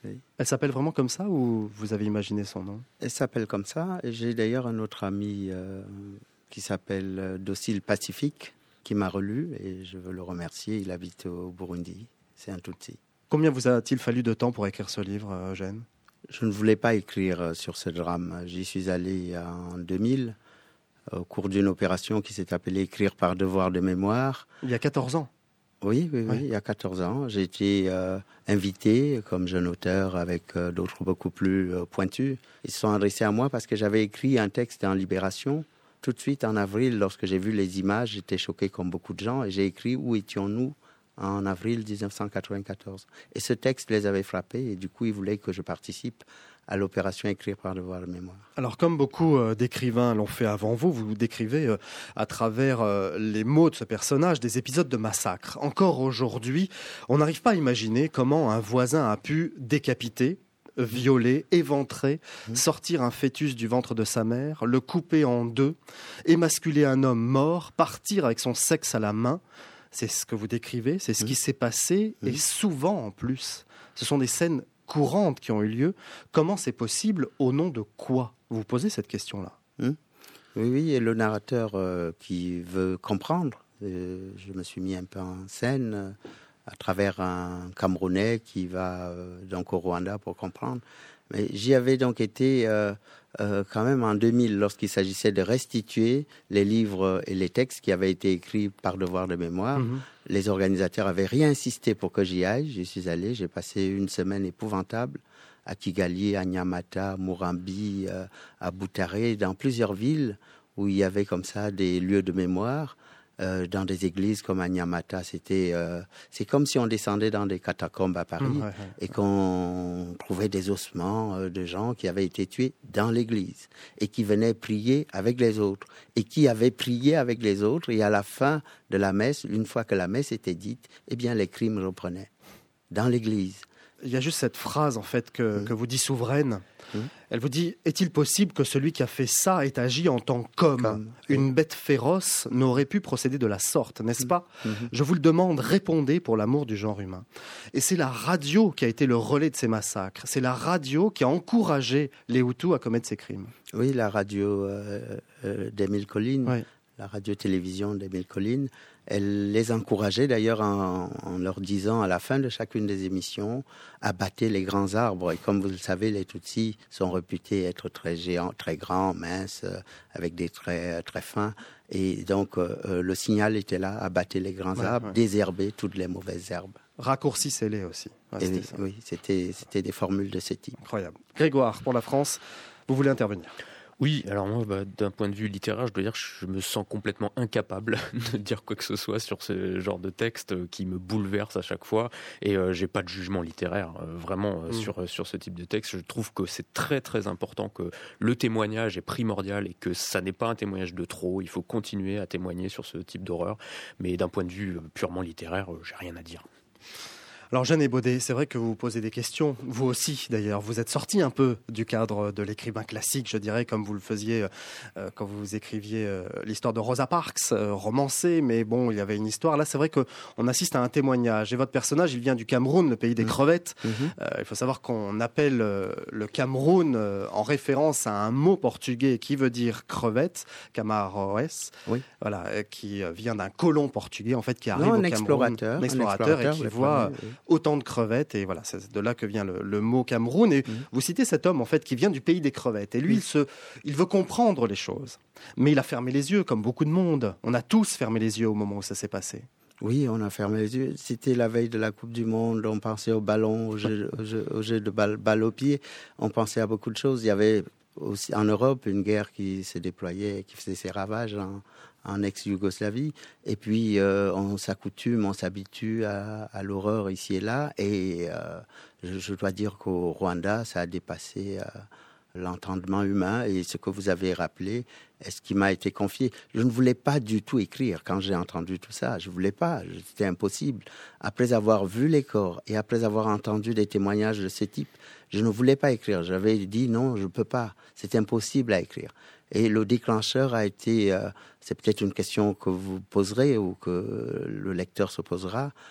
oui. Elle s'appelle vraiment comme ça ou vous avez imaginé son nom? Elle s'appelle comme ça. Et j'ai d'ailleurs un autre ami euh, qui s'appelle euh, Docile Pacifique qui m'a relu et je veux le remercier. Il habite au Burundi. C'est un Tutsi. Combien vous a-t-il fallu de temps pour écrire ce livre, euh, Eugène? Je ne voulais pas écrire euh, sur ce drame. J'y suis allé en deux mille au cours d'une opération qui s'est appelée Écrire par devoir de mémoire. Il y a quatorze ans? Oui, oui, oui, Oui. il y a quatorze ans. J'ai été euh, invité comme jeune auteur avec euh, d'autres beaucoup plus euh, pointus. Ils se sont adressés à moi parce que j'avais écrit un texte en Libération. Tout de suite, en avril, lorsque j'ai vu les images, j'étais choqué comme beaucoup de gens et j'ai écrit « Où étions-nous » en avril dix-neuf cent quatre-vingt-quatorze. Et ce texte les avait frappés et du coup, ils voulaient que je participe à l'opération Écrire par devoir de mémoire. Alors, comme beaucoup euh, d'écrivains l'ont fait avant vous, vous décrivez euh, à travers euh, les mots de ce personnage des épisodes de massacre. Encore aujourd'hui, on n'arrive pas à imaginer comment un voisin a pu décapiter, violer, éventrer, mmh. sortir un fœtus du ventre de sa mère, le couper en deux, émasculer un homme mort, partir avec son sexe à la main. C'est ce que vous décrivez, c'est ce mmh. qui s'est passé, mmh. et souvent en plus. Ce sont des scènes courantes qui ont eu lieu. Comment c'est possible? Au nom de quoi? Vous posez cette question-là. Mmh. Oui, oui, et le narrateur euh, qui veut comprendre, euh, je me suis mis un peu en scène euh, à travers un Camerounais qui va euh, donc au Rwanda pour comprendre. Mais j'y avais donc été euh, euh, quand même en deux mille lorsqu'il s'agissait de restituer les livres et les textes qui avaient été écrits par devoir de mémoire. Mmh. Les organisateurs avaient réinsisté pour que j'y aille. J'y suis allé. J'ai passé une semaine épouvantable à Kigali, à Nyamata, à Murambi, euh, à Butare, dans plusieurs villes où il y avait comme ça des lieux de mémoire. Euh, dans des églises comme à Nyamata, c'était, euh, c'est comme si on descendait dans des catacombes à Paris mmh, ouais, ouais, et qu'on trouvait des ossements euh, de gens qui avaient été tués dans l'église et qui venaient prier avec les autres et qui avaient prié avec les autres. Et à la fin de la messe, une fois que la messe était dite, eh bien les crimes reprenaient dans l'église. Il y a juste cette phrase en fait que, mmh. que vous dit Souveraine. Mmh. Elle vous dit: est-il possible que celui qui a fait ça ait agi en tant qu'homme? Comme, Une oui. bête féroce n'aurait pu procéder de la sorte, n'est-ce mmh. pas? mmh. Je vous le demande, répondez pour l'amour du genre humain. Et c'est la radio qui a été le relais de ces massacres. C'est la radio qui a encouragé les Hutus à commettre ces crimes. Oui, la radio euh, euh, d'Émile Colline, oui. la radio-télévision d'Émile Colline. Elle les encourageait d'ailleurs en, en leur disant à la fin de chacune des émissions: abattez les grands arbres. Et comme vous le savez, les Tutsis sont réputés être très géants, très grands, minces, euh, avec des traits très fins. Et donc euh, le signal était là: abattez les grands ouais, arbres, ouais. désherbez toutes les mauvaises herbes. Raccourcissez-les aussi. Ouais, c'était oui, ça. oui c'était, c'était des formules de ce type. Incroyable. Grégoire, pour la France, vous voulez intervenir? Oui, alors moi, bah, d'un point de vue littéraire, je dois dire que je me sens complètement incapable de dire quoi que ce soit sur ce genre de texte qui me bouleverse à chaque fois. Et euh, j'ai pas de jugement littéraire euh, vraiment euh, mmh. sur sur ce type de texte. Je trouve que c'est très très important, que le témoignage est primordial et que ça n'est pas un témoignage de trop. Il faut continuer à témoigner sur ce type d'horreur. Mais d'un point de vue purement littéraire, euh, j'ai rien à dire. Alors Jeanne Baudet, c'est vrai que vous vous posez des questions, vous aussi d'ailleurs. Vous êtes sorti un peu du cadre de l'écrivain classique, je dirais, comme vous le faisiez euh, quand vous écriviez euh, l'histoire de Rosa Parks, euh, romancée, mais bon, il y avait une histoire. Là, c'est vrai qu'on assiste à un témoignage. Et votre personnage, il vient du Cameroun, le pays des mmh. crevettes. Mmh. Euh, il faut savoir qu'on appelle euh, le Cameroun euh, en référence à un mot portugais qui veut dire crevette, camaroes, oui. voilà, euh, qui vient d'un colon portugais, en fait, qui arrive non, au un Cameroun. Explorateur, un explorateur, et qui voit oui. autant de crevettes, et voilà, c'est de là que vient le, le mot Cameroun. Et mmh. vous citez cet homme en fait qui vient du pays des crevettes. Et lui, mmh. il, se, il veut comprendre les choses, mais il a fermé les yeux, comme beaucoup de monde. On a tous fermé les yeux au moment où ça s'est passé. Oui, on a fermé les yeux. C'était la veille de la Coupe du Monde. On pensait au ballon, au jeu, au jeu, au jeu de balle, balle au pied. On pensait à beaucoup de choses. Il y avait aussi en Europe une guerre qui se déployait, qui faisait ses ravages en, en ex-Yougoslavie. Et puis, euh, on s'accoutume, on s'habitue à, à l'horreur ici et là. Et euh, je, je dois dire qu'au Rwanda, ça a dépassé euh, l'entendement humain. Et ce que vous avez rappelé est ce qui m'a été confié. Je ne voulais pas du tout écrire quand j'ai entendu tout ça. Je ne voulais pas. C'était impossible. Après avoir vu les corps et après avoir entendu des témoignages de ce type, je ne voulais pas écrire. J'avais dit non, je ne peux pas. C'est impossible à écrire. Et le déclencheur a été, euh, c'est peut-être une question que vous poserez ou que le lecteur se posera,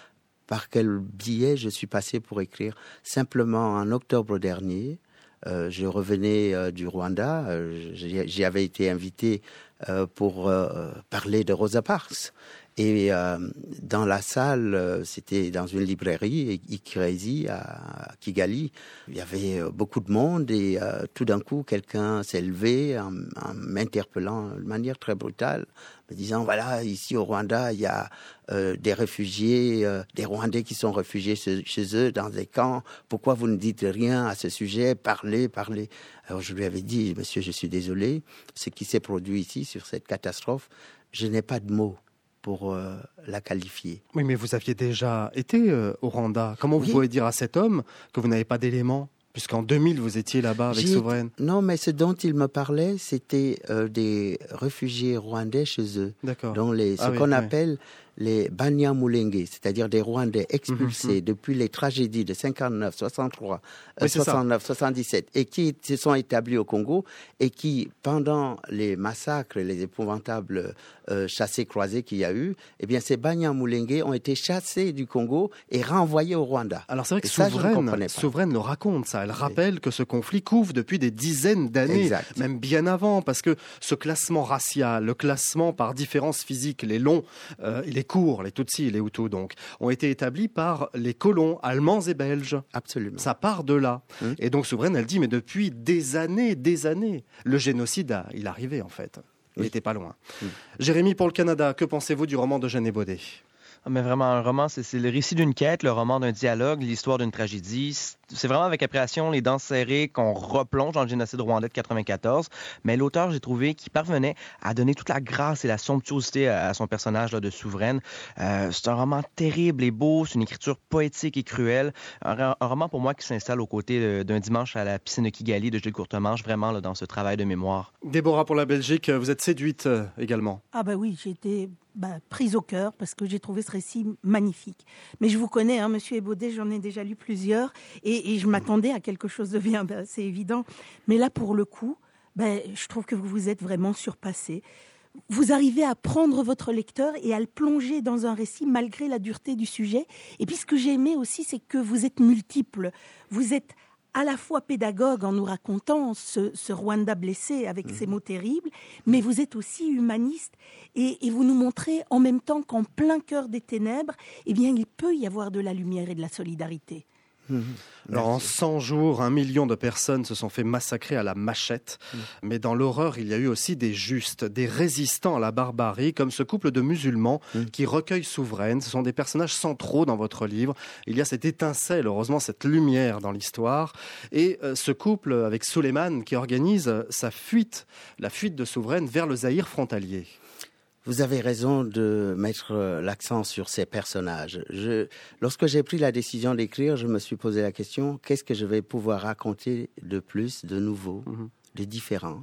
par quel biais je suis passé pour écrire. Simplement, en octobre dernier, euh, je revenais euh, du Rwanda. Euh, j'y avais été invité euh, pour euh, parler de Rosa Parks. Et euh, dans la salle, euh, c'était dans une librairie, Ikirezi, à Kigali, il y avait euh, beaucoup de monde et euh, tout d'un coup, quelqu'un s'est levé en, en m'interpellant de manière très brutale, me disant, voilà, ici au Rwanda, il y a euh, des réfugiés, euh, des Rwandais qui sont réfugiés chez, chez eux dans des camps. Pourquoi vous ne dites rien à ce sujet? Parlez, parlez. Alors je lui avais dit, monsieur, je suis désolé, ce qui s'est produit ici sur cette catastrophe, je n'ai pas de mots pour euh, la qualifier. Oui, mais vous aviez déjà été euh, au Rwanda. Comment oui. vous pouvez dire à cet homme que vous n'avez pas d'éléments? Puisqu'en deux mille, vous étiez là-bas avec J'ai... Souveraine. Non, mais ce dont il me parlait, c'était euh, des réfugiés rwandais chez eux. D'accord. Dont les, ce ah, qu'on oui, appelle oui. les Banyamulenge, c'est-à-dire des Rwandais expulsés mm-hmm. depuis les tragédies de cinquante-neuf, soixante-trois, oui, soixante-neuf, soixante-dix-sept, et qui se sont établis au Congo et qui, pendant les massacres et les épouvantables euh, chassés-croisés qu'il y a eu, eh bien, ces Banyamulenge ont été chassés du Congo et renvoyés au Rwanda. Alors c'est vrai que ça, Souveraine, Souveraine le raconte, ça. Elle rappelle oui. que ce conflit couvre depuis des dizaines d'années, exact. même bien avant, parce que ce classement racial, le classement par différence physique, les longs euh, et les courts, les Tutsis et les Hutus donc, ont été établis par les colons allemands et belges. Absolument. Ça part de là. Hum. Et donc Souveraine, elle dit, mais depuis des années, des années, le génocide, a, il arrivait en fait. Il n'était oui. pas loin. Hum. Jérémy, pour le Canada, que pensez-vous du roman d'Eugène Baudet? Mais vraiment, un roman, c'est, c'est le récit d'une quête, le roman d'un dialogue, l'histoire d'une tragédie. C'est vraiment avec appréciation, les dents serrées, qu'on replonge dans le génocide rwandais de quatre-vingt-quatorze. Mais l'auteur, j'ai trouvé, qui parvenait à donner toute la grâce et la somptuosité à son personnage là, de Souveraine. Euh, c'est un roman terrible et beau, c'est une écriture poétique et cruelle. Un, un roman pour moi qui s'installe aux côtés d'un dimanche à la piscine de Kigali de Gilles Courtemanche, vraiment là, dans ce travail de mémoire. Déborah, pour la Belgique, vous êtes séduite euh, également? Ah ben oui, j'ai été... Bah, prise au cœur parce que j'ai trouvé ce récit magnifique. Mais je vous connais, hein, Monsieur Baudet, j'en ai déjà lu plusieurs et, et je m'attendais à quelque chose de bien, bah, c'est évident. Mais là, pour le coup, bah, je trouve que vous vous êtes vraiment surpassé. Vous arrivez à prendre votre lecteur et à le plonger dans un récit malgré la dureté du sujet. Et puis ce que j'ai aimé aussi, c'est que vous êtes multiples. Vous êtes à la fois pédagogue en nous racontant ce, ce Rwanda blessé avec mmh. ses mots terribles, mais vous êtes aussi humaniste et, et vous nous montrez en même temps qu'en plein cœur des ténèbres, eh bien, il peut y avoir de la lumière et de la solidarité. Mmh. Alors en cent jours, un million de personnes se sont fait massacrer à la machette. Mmh. Mais dans l'horreur, il y a eu aussi des justes, des résistants à la barbarie, comme ce couple de musulmans mmh. qui recueille Souveraine. Ce sont des personnages centraux dans votre livre. Il y a cette étincelle, heureusement, cette lumière dans l'histoire. Et euh, ce couple avec Suleiman qui organise sa fuite, la fuite de Souveraine vers le Zaïre frontalier. Vous avez raison de mettre l'accent sur ces personnages. Je, lorsque j'ai pris la décision d'écrire, je me suis posé la question, qu'est-ce que je vais pouvoir raconter de plus, de nouveau, mm-hmm. de différent,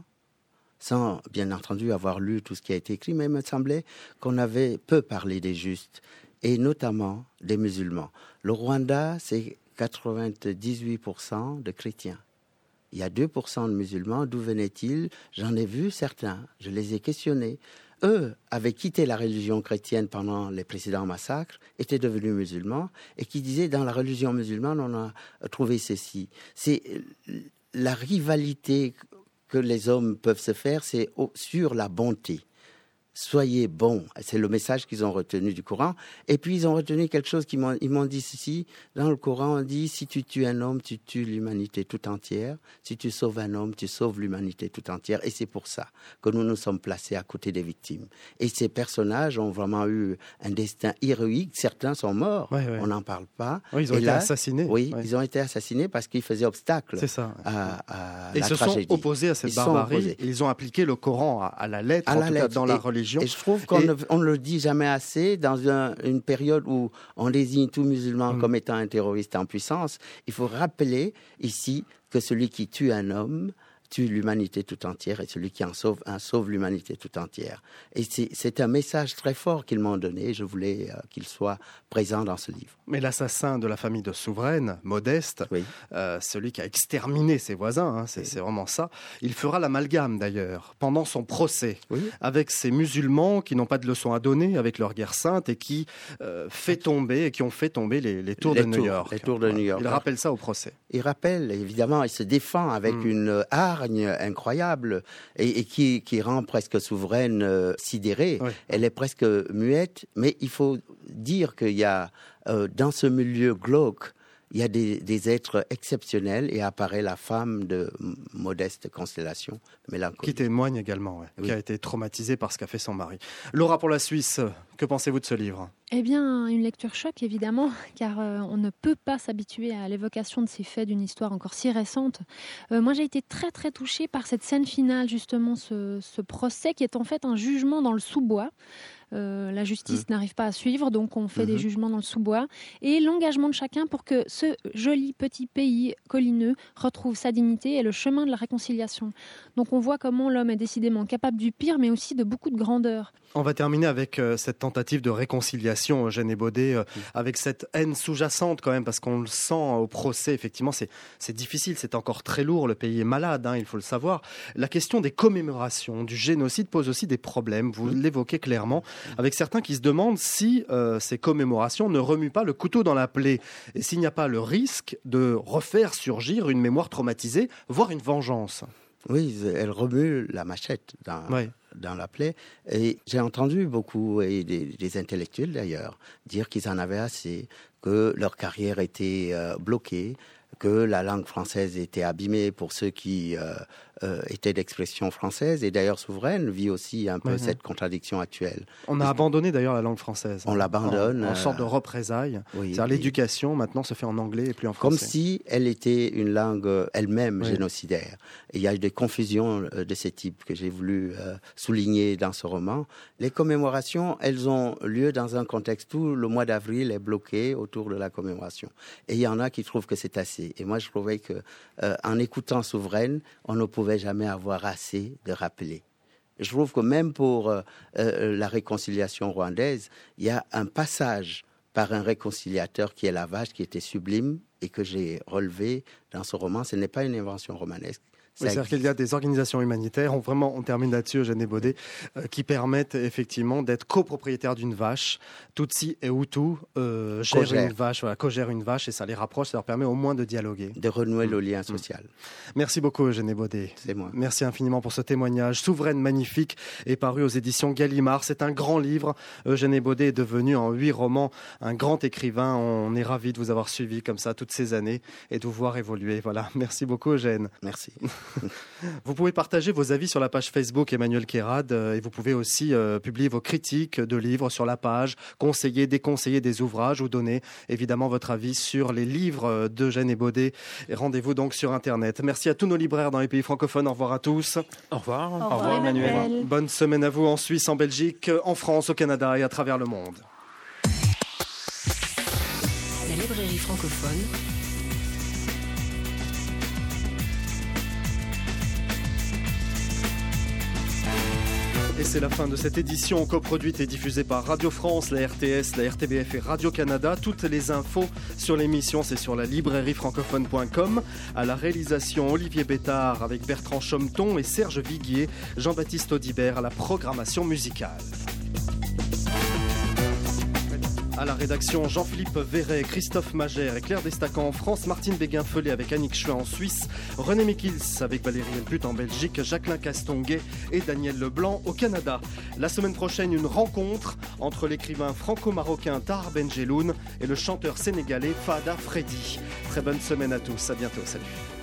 sans bien entendu avoir lu tout ce qui a été écrit, mais il me semblait qu'on avait peu parlé des justes, et notamment des musulmans. Le Rwanda, c'est quatre-vingt-dix-huit pour cent de chrétiens. Il y a deux pour cent de musulmans. D'où venaient-ils? J'en ai vu certains, je les ai questionnés. Eux avaient quitté la religion chrétienne pendant les précédents massacres, étaient devenus musulmans, et qui disaient, dans la religion musulmane, on a trouvé ceci. C'est la rivalité que les hommes peuvent se faire, c'est sur la bonté. Soyez bons, c'est le message qu'ils ont retenu du Coran. Et puis ils ont retenu quelque chose qu'ils m'ont, ils m'ont dit ceci. Dans le Coran, on dit, si tu tues un homme, tu tues l'humanité tout entière. Si tu sauves un homme, tu sauves l'humanité tout entière. Et c'est pour ça que nous nous sommes placés à côté des victimes. Et ces personnages ont vraiment eu un destin héroïque. Certains sont morts, ouais, ouais. on n'en parle pas. Oui, ils ont Et été là, assassinés. Oui, ouais. ils ont été assassinés parce qu'ils faisaient obstacle c'est ça. à, à et la se tragédie. Sont opposés à cette ils barbarie. Et ils ont appliqué le Coran à, à la lettre, à en la tout lettre. cas dans la et, religion. Et je trouve qu'on et... ne on le dit jamais assez dans un, une période où on désigne tout musulman mmh. comme étant un terroriste en puissance. Il faut rappeler ici que celui qui tue un homme tue l'humanité tout entière et celui qui en sauve un sauve l'humanité tout entière. Et c'est, c'est un message très fort qu'ils m'ont donné. Je voulais euh, qu'il soit présent dans ce livre. Mais l'assassin de la famille de Souveraine, Modeste, oui. euh, celui qui a exterminé ses voisins, hein, c'est, oui. c'est vraiment ça, il fera l'amalgame d'ailleurs pendant son procès oui. avec ces musulmans qui n'ont pas de leçons à donner avec leur guerre sainte et qui euh, fait tomber et qui ont fait tomber les, les tours les de tours, New York. Les tours de New York. Il rappelle ça au procès. Il rappelle, évidemment, il se défend avec mm. une hargne incroyable et, et qui, qui rend presque Souveraine euh, sidérée. Oui. Elle est presque muette, mais il faut dire qu'il y a, euh, dans ce milieu glauque, il y a des, des êtres exceptionnels et apparaît la femme de Modeste Constellation, mélancolique. Qui témoigne également, ouais, oui. qui a été traumatisée par ce qu'a fait son mari. Laura, pour la Suisse, que pensez-vous de ce livre ? Eh bien, une lecture choc, évidemment, car euh, on ne peut pas s'habituer à l'évocation de ces faits d'une histoire encore si récente. Euh, moi, j'ai été très, très touchée par cette scène finale, justement, ce, ce procès qui est en fait un jugement dans le sous-bois. Euh, la justice mmh. n'arrive pas à suivre, donc on fait mmh. des jugements dans le sous-bois. Et l'engagement de chacun pour que ce joli petit pays collineux retrouve sa dignité et le chemin de la réconciliation. Donc on voit comment l'homme est décidément capable du pire, mais aussi de beaucoup de grandeur. On va terminer avec euh, cette tentative de réconciliation, Eugène Ebaudet, euh, mmh. avec cette haine sous-jacente quand même, parce qu'on le sent au procès, effectivement, c'est, c'est difficile, c'est encore très lourd, le pays est malade, hein, il faut le savoir. La question des commémorations, du génocide pose aussi des problèmes, vous mmh. l'évoquez clairement, avec certains qui se demandent si euh, ces commémorations ne remuent pas le couteau dans la plaie, et s'il n'y a pas le risque de refaire surgir une mémoire traumatisée, voire une vengeance. Oui, elle remue la machette dans, oui. dans la plaie. Et j'ai entendu beaucoup, et des, des intellectuels d'ailleurs, dire qu'ils en avaient assez, que leur carrière était euh, bloquée, que la langue française était abîmée pour ceux qui euh, euh, étaient d'expression française. Et d'ailleurs, Souveraine vit aussi un peu mmh. cette contradiction actuelle. On a abandonné d'ailleurs la langue française. On l'abandonne. En, en sorte de représailles. Oui, C'est-à-dire l'éducation, maintenant, se fait en anglais et plus en français. Comme si elle était une langue elle-même oui. génocidaire. Et il y a eu des confusions de ce type que j'ai voulu euh, souligner dans ce roman. Les commémorations, elles ont lieu dans un contexte où le mois d'avril est bloqué autour de la commémoration. Et il y en a qui trouvent que c'est assez. Et moi, je trouvais que, euh, en écoutant Souveraine, on ne pouvait jamais avoir assez de rappeler. Je trouve que même pour euh, euh, la réconciliation rwandaise, il y a un passage par un réconciliateur qui est Lavage, qui était sublime et que j'ai relevé dans ce roman. Ce n'est pas une invention romanesque. Oui, c'est-à-dire qu'il y a des organisations humanitaires, on, vraiment, on termine là-dessus, Eugène Ebaudet, euh, qui permettent effectivement d'être copropriétaires d'une vache. Tutsi et Hutu euh, gèrent co-gère. une vache, voilà, co-gèrent une vache et ça les rapproche, ça leur permet au moins de dialoguer. De renouer mmh. le lien social. Mmh. Merci beaucoup, Eugène Ebaudet. C'est moi. Merci infiniment pour ce témoignage. Souveraine magnifique est paru aux éditions Gallimard. C'est un grand livre. Eugène Ebaudet est devenu en huit romans un grand écrivain. On est ravis de vous avoir suivi comme ça toutes ces années et de vous voir évoluer. Voilà. Merci beaucoup, Eugène. Merci. Vous pouvez partager vos avis sur la page Facebook Emmanuel Kérad et vous pouvez aussi euh, publier vos critiques de livres sur la page, conseiller, déconseiller des ouvrages ou donner évidemment votre avis sur les livres d'Eugène Ebaudet. Et rendez-vous donc sur Internet. Merci à tous nos libraires dans les pays francophones. Au revoir à tous. Au revoir. Au revoir, Au revoir Emmanuel. Emmanuel. Bonne semaine à vous en Suisse, en Belgique, en France, au Canada et à travers le monde. La librairie francophone. Et c'est la fin de cette édition coproduite et diffusée par Radio France, la R T S, la R T B F et Radio-Canada. Toutes les infos sur l'émission, c'est sur la librairie francophone point com. À la réalisation, Olivier Bétard avec Bertrand Chommeton et Serge Viguier, Jean-Baptiste Audibert à la programmation musicale. À la rédaction, Jean-Philippe Verret, Christophe Magère et Claire Destacan en France, Martine Béguin-Feulé avec Annick Chouet en Suisse, René Mikils avec Valérie Elput en Belgique, Jacqueline Castonguay et Daniel Leblanc au Canada. La semaine prochaine, une rencontre entre l'écrivain franco-marocain Tahar Benjeloun et le chanteur sénégalais Fada Freddy. Très bonne semaine à tous, à bientôt, salut.